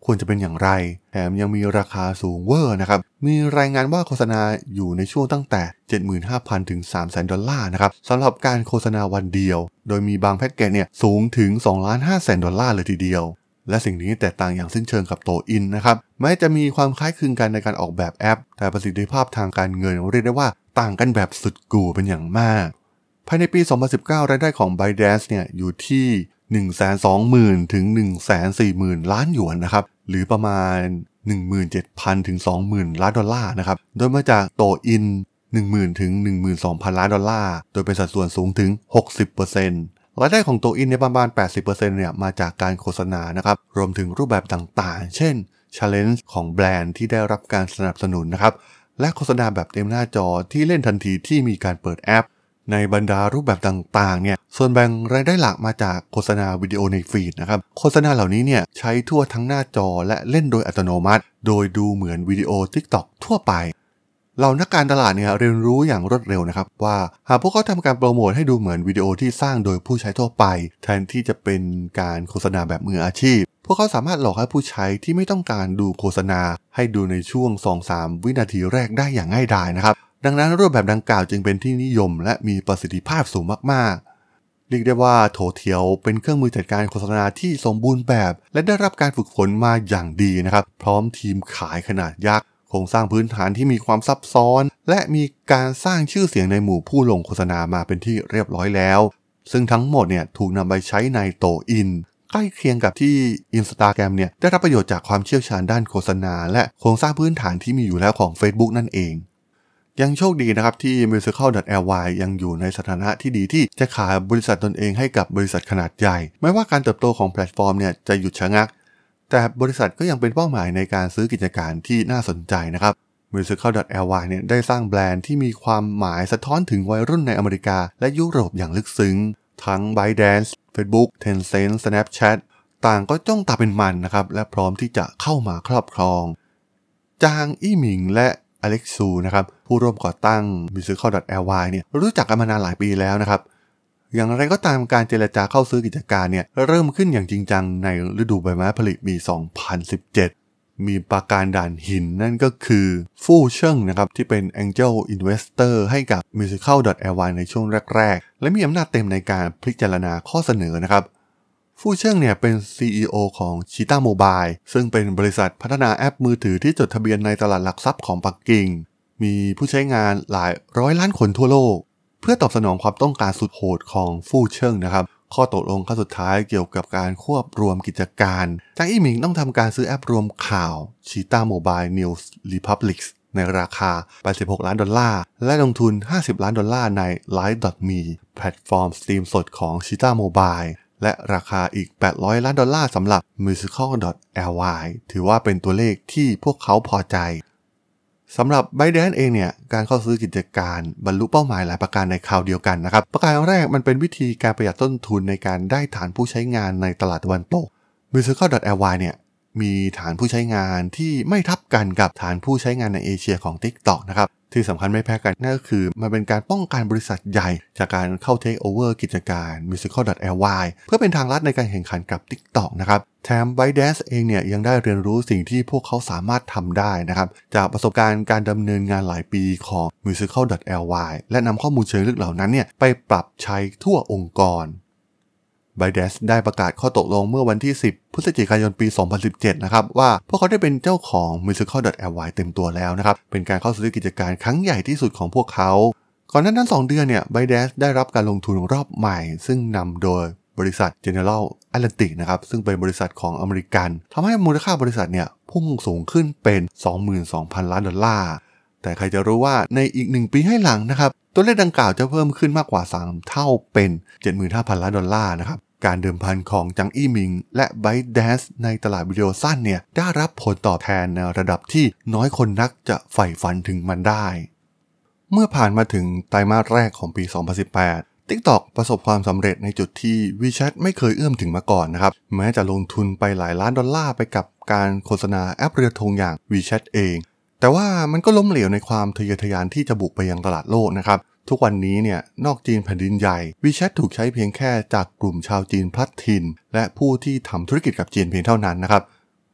ควรจะเป็นอย่างไรแถมยังมีราคาสูงเวอร์นะครับมีรายงานว่าโฆษณาอยู่ในช่วงตั้งแต่ เจ็ดหมื่นห้าพัน ถึง สามแสน ดอลลาร์นะครับสำหรับการโฆษณาวันเดียวโดยมีบางแพ็กเกจเนี่ยสูงถึง สองล้านห้าแสน ดอลลาร์เลยทีเดียวและสิ่งนี้แตกต่างอย่างสิ้นเชิงกับโตอินนะครับแม้จะมีความคล้ายคลึงกันในการออกแบบแอปแต่ประสิทธิภาพทางการเงินเรียกได้ว่าต่างกันแบบสุดกู่เป็นอย่างมากภายในปีสองพันสิบเก้ารายได้ของ ByteDance เนี่ยอยู่ที่ หนึ่งแสนสองหมื่น ถึง หนึ่งแสนสี่หมื่น ล้านหยวนนะครับหรือประมาณ หนึ่งหมื่นเจ็ดพัน ถึง สองหมื่น ล้านดอลลาร์นะครับโดยมาจากโตอิน หนึ่งหมื่น ถึง หนึ่งหมื่นสองพัน ล้านดอลลาร์โดยเป็นสัดส่วนสูงถึง หกสิบเปอร์เซ็นต์รายได้ของโตอินในประมาณ แปดสิบเปอร์เซ็นต์ เนี่ยมาจากการโฆษณานะครับรวมถึงรูปแบบต่างๆเช่น Challenge ของแบรนด์ที่ได้รับการสนับสนุนนะครับและโฆษณาแบบเต็มหน้าจอที่เล่นทันทีที่มีการเปิดแอปในบรรดารูปแบบต่างๆเนี่ยส่วนแบ่งรายได้หลักมาจากโฆษณาวิดีโอในฟีดนะครับโฆษณาเหล่านี้เนี่ยใช้ทั่วทั้งหน้าจอและเล่นโดยอัตโนมัติโดยดูเหมือนวิดีโอ TikTok ทั่วไปเหล่านักการตลาดเนี่ยเรียนรู้อย่างรวดเร็วนะครับว่าหากพวกเขาทำการโปรโมทให้ดูเหมือนวิดีโอที่สร้างโดยผู้ใช้ทั่วไปแทนที่จะเป็นการโฆษณาแบบมืออาชีพพวกเขาสามารถหลอกให้ผู้ใช้ที่ไม่ต้องการดูโฆษณาให้ดูในช่วง สองถึงสาม วินาทีแรกได้อย่างง่ายดายนะครับดังนั้นรูปแบบดังกล่าวจึงเป็นที่นิยมและมีประสิทธิภาพสูงมากๆเรียกได้ว่าโถเถียวเป็นเครื่องมือจัดการโฆษณาที่สมบูรณ์แบบและได้รับการฝึกฝนมาอย่างดีนะครับพร้อมทีมขายขนาดยักษ์โครงสร้างพื้นฐานที่มีความซับซ้อนและมีการสร้างชื่อเสียงในหมู่ผู้ลงโฆษณามาเป็นที่เรียบร้อยแล้วซึ่งทั้งหมดเนี่ยถูกนำไปใช้ในโตอินใกล้เคียงกับที่ Instagram เนี่ยได้รับประโยชน์จากความเชี่ยวชาญด้านโฆษณาและโครงสร้างพื้นฐานที่มีอยู่แล้วของ Facebook นั่นเองยังโชคดีนะครับที่ Musical ดอท แอล วาย ยังอยู่ในสถานะที่ดีที่จะขายบริษัทตนเองให้กับบริษัทขนาดใหญ่แม้ว่าการเติบโตของแพลตฟอร์มเนี่ยจะหยุดชะงักแต่บริษัทก็ยังเป็นเป้าหมายในการซื้อกิจการที่น่าสนใจนะครับ Musical ดอท แอล วาย เนี่ยได้สร้างแบรนด์ที่มีความหมายสะท้อนถึงวัยรุ่นในอเมริกาและยุโรปอย่างลึกซึ้งทั้ง ByteDance Facebook Tencent Snapchat ต่างก็จ้องตาเป็นมันนะครับและพร้อมที่จะเข้ามาครอบครองจางอี้หมิงและอเล็กซูนะครับผู้ร่วมก่อตั้ง Musical ดอท แอล วาย เนี่ยรู้จักกันมานานหลายปีแล้วนะครับอย่างไรก็ตามการเจรจาเข้าซื้อกิจการเนี่ยเริ่มขึ้นอย่างจริงจังในฤดูใบไม้ผลิปีสองพันสิบเจ็ดมีปราการด่านหินนั่นก็คือฟู่เชิงนะครับที่เป็น Angel Investor ให้กับ Musical ดอท แอล วาย ในช่วงแรกๆและมีอำนาจเต็มในการพิจารณาข้อเสนอนะครับฟู่เชิงเนี่ยเป็น ซี อี โอ ของ Cheetah Mobile ซึ่งเป็นบริษัทพัฒนาแอปมือถือที่จดทะเบียนในตลาดหลักทรัพย์ของปักกิ่งมีผู้ใช้งานหลายร้อยล้านคนทั่วโลกเพื่อตอบสนองความต้องการสุดโหดของฟู่เชิงนะครับข้อตกลงขั้นสุดท้ายเกี่ยวกับการควบรวมกิจการจางอี้หมิงต้องทำการซื้อแอปรวมข่าว Cheetah Mobile News Republic ในราคาแปดสิบหกล้านดอลลาร์และลงทุนห้าสิบล้านดอลลาร์ใน ไลฟ์ ดอท มี แพลตฟอร์มสตรีมสดของ Cheetah Mobile และราคาอีกแปดร้อยล้านดอลลาร์สำหรับ Musical ดอท แอล วาย ถือว่าเป็นตัวเลขที่พวกเขาพอใจสำหรับ ByteDance เองเนี่ยการเข้าซื้อกิจการบรรลุเป้าหมายหลายประการในคราวเดียวกันนะครับประการแรกมันเป็นวิธีการประหยัดต้นทุนในการได้ฐานผู้ใช้งานในตลาดตะวันตก Musical ดอท แอล วาย เนี่ยมีฐานผู้ใช้งานที่ไม่ทับกันกับฐานผู้ใช้งานในเอเชียของ TikTok นะครับที่สำคัญไม่แพ้กันนั่นก็คือมันเป็นการป้องกันบริษัทใหญ่จากการเข้า Take Over กิจการ Musical ดอท แอล วาย เพื่อเป็นทางลัดในการแข่งขันกับ TikTok นะครับแถม ByteDance เองเนี่ยยังได้เรียนรู้สิ่งที่พวกเขาสามารถทำได้นะครับจากประสบการณ์การดำเนินงานหลายปีของ Musical ดอท แอล วาย และนำข้อมูลเชิงลึกเหล่านั้นเนี่ยไปปรับใช้ทั่วองค์กร ByteDance ได้ประกาศข้อตกลงเมื่อวันที่สิบพฤศจิกายนปีสองพันสิบเจ็ดนะครับว่าพวกเขาได้เป็นเจ้าของ Musical ดอท แอล วาย เต็มตัวแล้วนะครับเป็นการเข้าซื้อกิจการครั้งใหญ่ที่สุดของพวกเขาก่อนหน้านั้นสองเดือนเนี่ย ByteDance ได้รับการลงทุนรอบใหม่ซึ่งนำโดยบริษัท General Atlantic นะครับซึ่งเป็นบริษัทของอเมริกันทำให้มูลค่าบริษัทเนี่ยพุ่งสูงขึ้นเป็น สองหมื่นสองพัน ล้านดอลลาร์แต่ใครจะรู้ว่าในอีกหนึ่งปีให้หลังนะครับตัวเลขดังกล่าวจะเพิ่มขึ้นมากกว่าสามเท่าเป็น เจ็ดหมื่นห้าพัน ล้านดอลลาร์นะครับการเดิมพันของจางอี้หมิงและ ByteDance ในตลาดวิดีโอสั้นเนี่ยได้รับผลตอบแทนในระดับที่น้อยคนนักจะใฝ่ฝันถึงมันได้เมื่อผ่านมาถึงไตรมาสแรกของปีสองพันสิบแปดTikTok ประสบความสำเร็จในจุดที่ WeChat ไม่เคยเอื้อมถึงมาก่อนนะครับแม้จะลงทุนไปหลายล้านดอลลาร์ไปกับการโฆษณาแอปเรือธงอย่าง WeChat เองแต่ว่ามันก็ล้มเหลวในความทะเยอทะยานที่จะบุกไปยังตลาดโลกนะครับทุกวันนี้เนี่ยนอกจีนแผ่นดินใหญ่ WeChat ถูกใช้เพียงแค่จากกลุ่มชาวจีนพลัดถิ่นและผู้ที่ทำธุรกิจกับจีนเพียงเท่านั้นนะครับ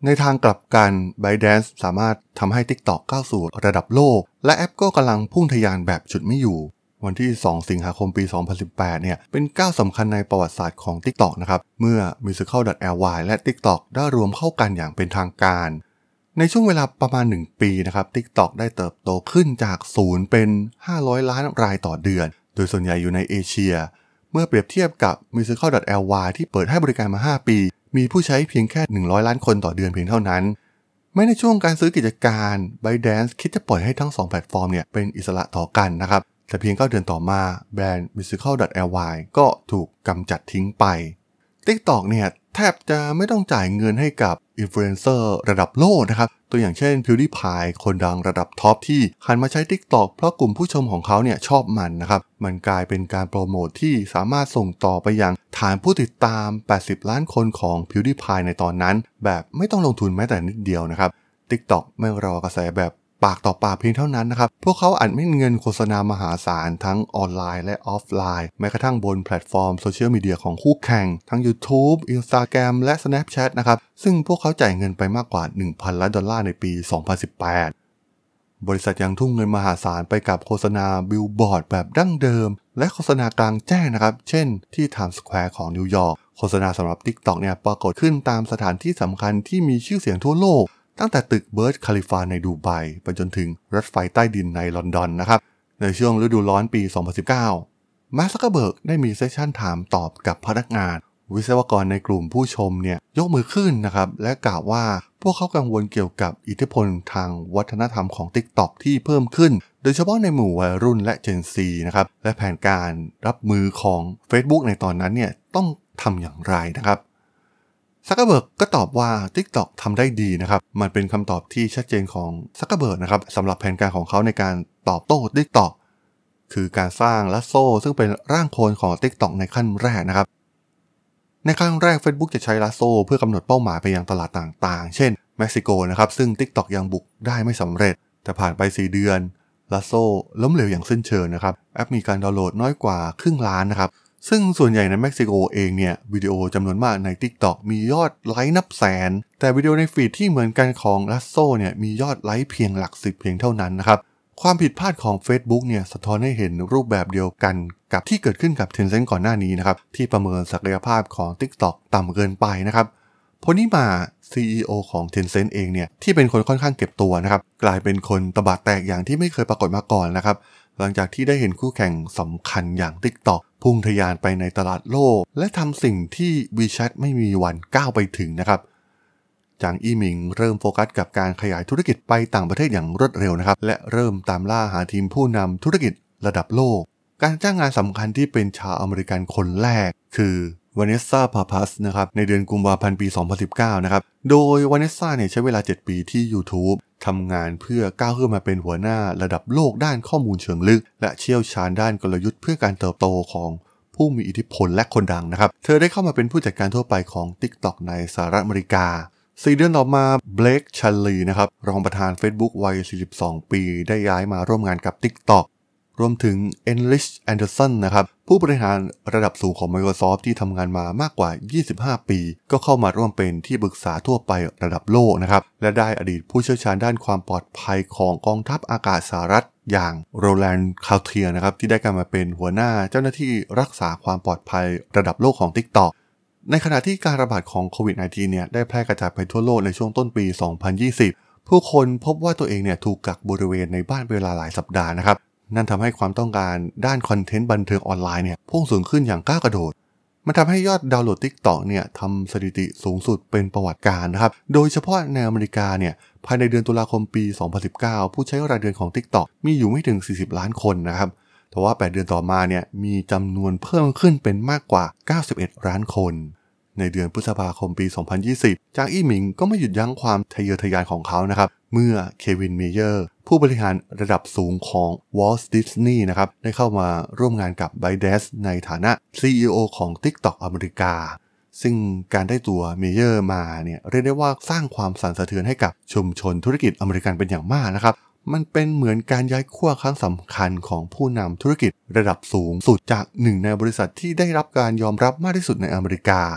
ในทางกลับกัน ByteDance สามารถทำให้ TikTok ก้าวสู่ระดับโลกและแอปก็กำลังพุ่งทะยานแบบฉุดไม่อยู่วันที่สองสิงหาคมปีสองพันสิบแปดเนี่ยเป็นก้าวสำคัญในประวัติศาสตร์ของ TikTok นะครับเมื่อ Musical.ly และ TikTok ได้รวมเข้ากันอย่างเป็นทางการในช่วงเวลาประมาณหนึ่งปีนะครับ TikTok ได้เติบโตขึ้นจากศูนย์เป็นห้าร้อยล้านรายต่อเดือนโดยส่วนใหญ่อยู่ในเอเชียเมื่อเปรียบเทียบกับ Musical.ly ที่เปิดให้บริการมาห้าปีมีผู้ใช้เพียงแค่หนึ่งร้อยล้านคนต่อเดือนเพียงเท่านั้นแม้ในช่วงการซื้อกิจการ ByteDance คิดจะปล่อยให้ทั้งสองแพลตฟอร์มเนี่ยเป็นอิสระต่อกันนะครับแต่เพียงเก้าเดือนต่อมาแบรนด์ Musical.ly ก็ถูกกำจัดทิ้งไป TikTok เนี่ยแทบจะไม่ต้องจ่ายเงินให้กับอินฟลูเอนเซอร์ระดับโลกนะครับตัวอย่างเช่น PewDiePie คนดังระดับท็อปที่หันมาใช้ TikTok เพราะกลุ่มผู้ชมของเขาเนี่ยชอบมันนะครับมันกลายเป็นการโปรโมทที่สามารถส่งต่อไปยังฐานผู้ติดตามแปดสิบล้านคนของ PewDiePie ในตอนนั้นแบบไม่ต้องลงทุนแม้แต่นิดเดียวนะครับ TikTok ไม่รอกระแสแบบปากต่อปากเพียงเท่านั้นนะครับพวกเขาอัดเม็ดเงินโฆษณามหาศาลทั้งออนไลน์และออฟไลน์แม้กระทั่งบนแพลตฟอร์มโซเชียลมีเดียของคู่แข่งทั้ง YouTube Instagram และ Snapchat นะครับซึ่งพวกเขาจ่ายเงินไปมากกว่า หนึ่งพัน ล้านดอลลาร์ในปี สองพันสิบแปด บริษัทยังทุ่มเงินมหาศาลไปกับโฆษณาบิลบอร์ดแบบดั้งเดิมและโฆษณากลางแจ้งนะครับเช่นที่ Times Square ของนิวยอร์กโฆษณาสำหรับ TikTok เนี่ยปรากฏขึ้นตามสถานที่สำคัญที่มีชื่อเสียงทั่วโลกตั้งแต่ตึกเบิร์จคาลิฟาในดูไบไปจนถึงรถไฟใต้ดินในลอนดอนนะครับในช่วงฤดูร้อนปี สองพันสิบเก้า มาร์ค ซักเคอร์เบิร์กได้มีเซสชั่นถามตอบกับพนักงานวิศวกรในกลุ่มผู้ชมเนี่ยยกมือขึ้นนะครับและกล่าวว่าพวกเขากังวลเกี่ยวกับอิทธิพลทางวัฒนธรรมของ TikTok ที่เพิ่มขึ้นโดยเฉพาะในหมู่วัยรุ่นและ Gen Z นะครับและแผนการรับมือของ Facebook ในตอนนั้นเนี่ยต้องทำอย่างไรนะครับซักเคอร์เบิร์กก็ตอบว่า TikTok ทำได้ดีนะครับมันเป็นคำตอบที่ชัดเจนของซักเคอร์เบิร์กนะครับสำหรับแผนการของเขาในการตอบโต้ TikTok คือการสร้างลัสโซ่ซึ่งเป็นร่างโคลนของ TikTok ในขั้นแรกนะครับในขั้นแรก Facebook จะใช้ลัสโซ่เพื่อกำหนดเป้าหมายไปยังตลาดต่างๆเช่นเม็กซิโกนะครับซึ่ง TikTok ยังบุกได้ไม่สำเร็จแต่ผ่านไปสี่เดือนลัสโซ่ล้มเหลวอย่างสิ้นเชิงนะครับแอปมีการดาวน์โหลดน้อยกว่าครึ่งล้านนะครับซึ่งส่วนใหญ่ในเม็กซิโกเองเนี่ยวิดีโอจำนวนมากใน TikTok มียอดไลค์นับแสนแต่วิดีโอในฟีดที่เหมือนกันของลัสโซ่เนี่ยมียอดไลค์เพียงหลักสิบเพียงเท่านั้นนะครับความผิดพลาดของ Facebook เนี่ยสะท้อนให้เห็นรูปแบบเดียวกันกับที่เกิดขึ้นกับ Tencent ก่อนหน้านี้นะครับที่ประเมินศักยภาพของ TikTok ต่ำเกินไปนะครับพลนิมา ซี อี โอ ของ Tencent เองเนี่ยที่เป็นคนค่อนข้างเก็บตัวนะครับกลายเป็นคนตบะแตกอย่างที่ไม่เคยปรากฏมาก่อนนะครับหลังจากที่ได้เห็นคู่แข่งสำคัญอย่าง TikTok พุ่งทะยานไปในตลาดโลกและทำสิ่งที่ WeChat ไม่มีวันก้าวไปถึงนะครับจางอี้หมิงเริ่มโฟกัสกับการขยายธุรกิจไปต่างประเทศอย่างรวดเร็วนะครับและเริ่มตามล่าหาทีมผู้นำธุรกิจระดับโลกการจ้างงานสำคัญที่เป็นชาวอเมริกันคนแรกคือวาเนสซ่า พาพัสนะครับในเดือนกุมภาพันธ์ปี สองพันสิบเก้า นะครับโดยวาเนสซ่าเนี่ยใช้เวลาเจ็ดปีที่ YouTube ทำงานเพื่อก้าวขึ้นมาเป็นหัวหน้าระดับโลกด้านข้อมูลเชิงลึกและเชี่ยวชาญด้านกลยุทธ์เพื่อการเติบโตของผู้มีอิทธิพลและคนดังนะครับเธอได้เข้ามาเป็นผู้จัดการทั่วไปของ TikTok ในสหรัฐอเมริกาสี่เดือนต่อมาเบลค ชัลลีนะครับรองประธาน Facebook วัยสี่สิบสองปีได้ย้ายมาร่วมงานกับ TikTok รวมถึงเอนริช แอนเดอร์สันนะครับผู้บริหารระดับสูงของ Microsoft ที่ทำงานมามากกว่ายี่สิบห้าปีก็เข้ามาร่วมเป็นที่ปรึกษาทั่วไประดับโลกนะครับและได้อดีตผู้เชี่ยวชาญด้านความปลอดภัยของกองทัพอากาศสหรัฐอย่างโรแลนด์ คาวเทียร์นะครับที่ได้กลายมาเป็นหัวหน้าเจ้าหน้าที่รักษาความปลอดภัยระดับโลกของ TikTok ในขณะที่การระบาดของโควิด สิบเก้า เนี่ยได้แพร่กระจายไปทั่วโลกในช่วงต้นปี สองพันยี่สิบ ผู้คนพบว่าตัวเองเนี่ยถูกกักบริเวณในบ้านเวลาหลายสัปดาห์นะครับนั่นทำให้ความต้องการด้านคอนเทนต์บันเทิงออนไลน์เนี่ยพุ่งสูงขึ้นอย่างก้าวกระโดดมันทำให้ยอดดาวน์โหลด TikTok เนี่ยทำสถิติสูงสุดเป็นประวัติการนะครับโดยเฉพาะในอเมริกาเนี่ยภายในเดือนตุลาคมปี สองพันสิบเก้า ผู้ใช้รายเดือนของ TikTok มีอยู่ไม่ถึงสี่สิบล้านคนนะครับแต่ว่าแปดเดือนต่อมาเนี่ยมีจำนวนเพิ่มขึ้นเป็นมากกว่าเก้าสิบเอ็ดล้านคนในเดือนพฤษภาคมปี สองพันยี่สิบ จางอี้หมิงก็ไม่หยุดยั้งความทะเยอทะยานของเขานะครับเมื่อเควิน เมเยอร์ผู้บริหารระดับสูงของ Walt Disney นะครับได้เข้ามาร่วมงานกับ ByteDance ในฐานะ ซี อี โอ ของ TikTok อเมริกาซึ่งการได้ตัวเมเยอร์มาเนี่ยเรียกได้ว่าสร้างความสั่นสะเทือนให้กับชุมชนธุรกิจอเมริกันเป็นอย่างมากนะครับมันเป็นเหมือนการย้ายขั้วครั้งสำคัญของผู้นำธุรกิจระดับสูงสุดจากหนึ่งในบริษัทที่ได้รับการยอมรับมากที่สุดในอเมริกา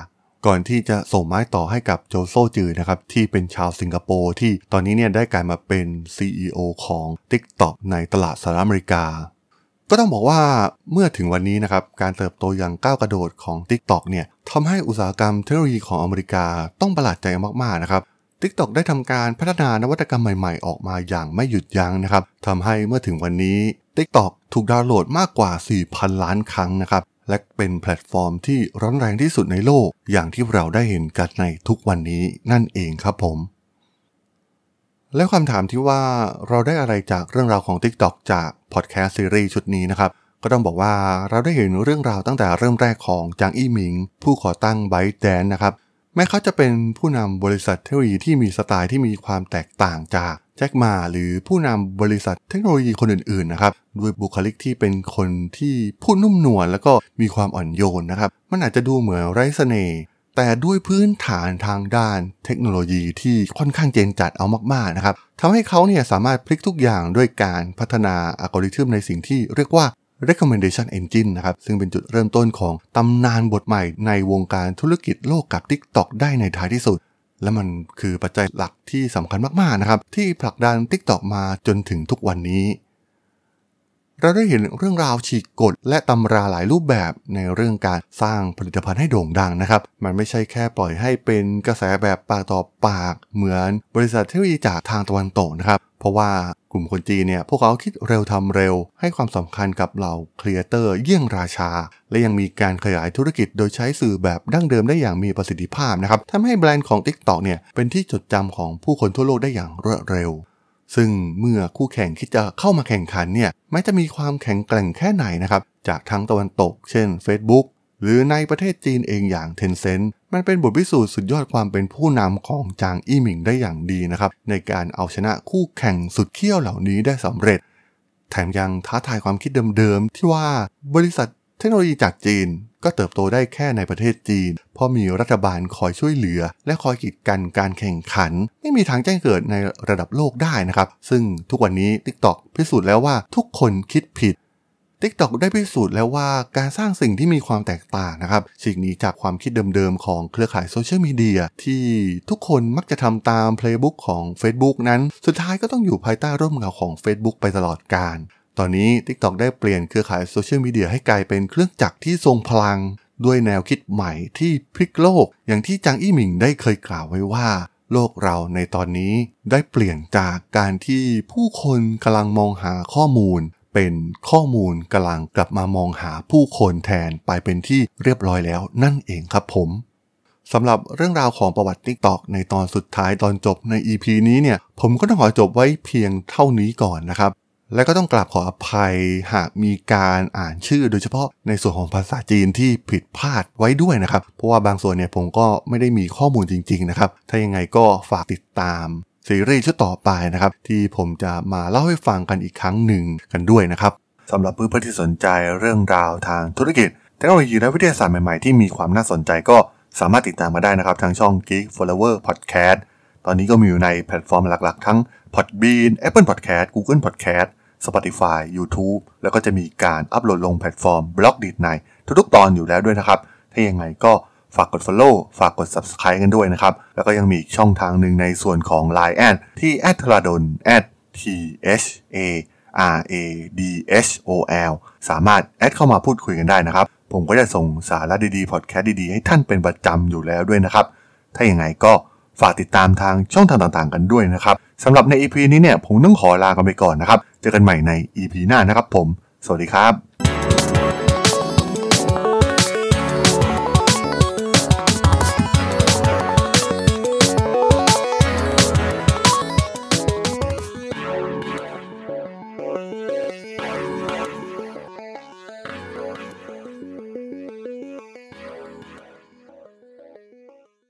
ก่อนที่จะส่งไม้ต่อให้กับโจโซจือนะครับที่เป็นชาวสิงคโปร์ที่ตอนนี้เนี่ยได้กลายมาเป็น ซี อี โอ ของ TikTok ในตลาดสหรัฐอเมริกาก็ต้องบอกว่าเมื่อถึงวันนี้นะครับการเติบโตอย่างก้าวกระโดดของ TikTok เนี่ยทำให้อุตสาหกรรมเทคโนโลยีของอเมริกาต้องประหลาดใจมากๆนะครับ TikTok ได้ทำการพัฒนานวัตกรรมใหม่ๆออกมาอย่างไม่หยุดยั้งนะครับทำให้เมื่อถึงวันนี้ TikTok ถูกดาวน์โหลดมากกว่า สี่พัน ล้านครั้งนะครับและเป็นแพลตฟอร์มที่ร้อนแรงที่สุดในโลกอย่างที่เราได้เห็นกันในทุกวันนี้นั่นเองครับผมและคำถามที่ว่าเราได้อะไรจากเรื่องราวของ TikTok จากพอดแคสต์ซีรีส์ชุดนี้นะครับก็ต้องบอกว่าเราได้เห็นเรื่องราวตั้งแต่เริ่มแรกของจางอี้หมิงผู้ก่อตั้ง ByteDance นะครับแม้เขาจะเป็นผู้นำบริษัทเทคโนโลยีที่มีสไตล์ที่มีความแตกต่างจากแจ็คหม่าหรือผู้นำบริษัทเทคโนโลยีคนอื่นๆนะครับด้วยบุคลิกที่เป็นคนที่พูดนุ่มนวลแล้วก็มีความอ่อนโยนนะครับมันอาจจะดูเหมือนไร้เสน่ห์แต่ด้วยพื้นฐานทางด้านเทคโนโลยีที่ค่อนข้างเจนจัดเอามากๆนะครับทำให้เขาเนี่ยสามารถพลิกทุกอย่างด้วยการพัฒนาอัลกอริทึมในสิ่งที่เรียกว่า recommendation engine นะครับซึ่งเป็นจุดเริ่มต้นของตำนานบทใหม่ในวงการธุรกิจโลกกับ TikTok ได้ในท้ายที่สุดและมันคือปัจจัยหลักที่สำคัญมากๆนะครับที่ผลักดัน TikTok มาจนถึงทุกวันนี้เราได้เห็นเรื่องราวฉีกกฎและตำราหลายรูปแบบในเรื่องการสร้างผลิตภัณฑ์ให้โด่งดังนะครับมันไม่ใช่แค่ปล่อยให้เป็นกระแสแบบปากต่อปากเหมือนบริษัทเทคโนโลยีจากทางตะวันตกนะครับเพราะว่ากลุ่มคนจีนเนี่ยพวกเขาคิดเร็วทำเร็วให้ความสำคัญกับเหล่าครีเอเตอร์เยี่ยงราชาและยังมีการขยายธุรกิจโดยใช้สื่อแบบดั้งเดิมได้อย่างมีประสิทธิภาพนะครับทำให้แบรนด์ของ TikTok เนี่ยเป็นที่จดจำของผู้คนทั่วโลกได้อย่างรวดเร็วซึ่งเมื่อคู่แข่งคิดจะเข้ามาแข่งขันเนี่ยแม้จะมีความแข็งแกร่งแค่ไหนนะครับจากทั้งตะวันตกเช่น Facebook หรือในประเทศจีนเองอย่าง Tencent มันเป็นบทพิสูจน์สุดยอดความเป็นผู้นำของจางอี้หมิงได้อย่างดีนะครับในการเอาชนะคู่แข่งสุดเขี้ยวเหล่านี้ได้สำเร็จแถมยังท้าทายความคิดเดิมๆที่ว่าบริษัทเทคโนโลยีจากจีนก็เติบโตได้แค่ในประเทศจีนเพราะมีรัฐบาลคอยช่วยเหลือและคอยกีดกันการแข่งขันไม่มีทางแจ้งเกิดในระดับโลกได้นะครับซึ่งทุกวันนี้ TikTok พิสูจน์แล้วว่าทุกคนคิดผิด TikTok ได้พิสูจน์แล้วว่าการสร้างสิ่งที่มีความแตกต่างนะครับฉีกหนีจากความคิดเดิมๆของเครือข่ายโซเชียลมีเดียที่ทุกคนมักจะทำตาม Playbook ของ Facebook นั้นสุดท้ายก็ต้องอยู่ภายใต้ร่มเงาของ Facebook ไปตลอดกาลตอนนี้ TikTok ได้เปลี่ยนเครือข่ายโซเชียลมีเดียให้กลายเป็นเครื่องจักรที่ทรงพลังด้วยแนวคิดใหม่ที่พลิกโลกอย่างที่จางอี้หมิงได้เคยกล่าวไว้ว่าโลกเราในตอนนี้ได้เปลี่ยนจากการที่ผู้คนกำลังมองหาข้อมูลเป็นข้อมูลกำลังกลับมามองหาผู้คนแทนไปเป็นที่เรียบร้อยแล้วนั่นเองครับผมสำหรับเรื่องราวของประวัติ TikTok ในตอนสุดท้ายตอนจบใน อี พี นี้เนี่ยผมก็ต้องขอจบไว้เพียงเท่านี้ก่อนนะครับและก็ต้องกราบขออภัยหากมีการอ่านชื่อโดยเฉพาะในส่วนของภาษาจีนที่ผิดพลาดไว้ด้วยนะครับเพราะว่าบางส่วนเนี่ยผมก็ไม่ได้มีข้อมูลจริงๆนะครับถ้ายังไงก็ฝากติดตามซีรีส์ชุดต่อไปนะครับที่ผมจะมาเล่าให้ฟังกันอีกครั้งหนึ่งกันด้วยนะครับสำหรับเพื่อนๆที่สนใจเรื่องราวทางธุรกิจเทคโนโลยีและวิทยาศาสตร์ใหม่ๆที่มีความน่าสนใจก็สามารถติดตามมาได้นะครับทางช่อง Geek Flower Podcast ตอนนี้ก็มีอยู่ในแพลตฟอร์มหลักๆทั้ง Podbean Apple Podcast Google Podcast Spotify YouTube แล้วก็จะมีการอัปโหลดลงแพลตฟอร์ม Blogdit ในทุกๆตอนอยู่แล้วด้วยนะครับถ้ายังไงก็ฝากกด follow ฝากกด subscribe กันด้วยนะครับแล้วก็ยังมีช่องทางหนึ่งในส่วนของ ไลน์ แอด ที่ แอท ธราดล แอท ที เอช เอ อาร์ เอ ดี เอช โอ แอล สามารถแอดเข้ามาพูดคุยกันได้นะครับผมก็จะส่งสาระดีๆพอดแคสต์ดีๆให้ท่านเป็นประจำอยู่แล้วด้วยนะครับถ้ายังไงก็ฝากติดตามทางช่องทางต่างๆกันด้วยนะครับสำหรับใน อี พี นี้เนี่ยผมต้องขอลากันไปก่อนนะครับเจอกันใหม่ใน อี พี หน้านะครับผมสวัสดีครับ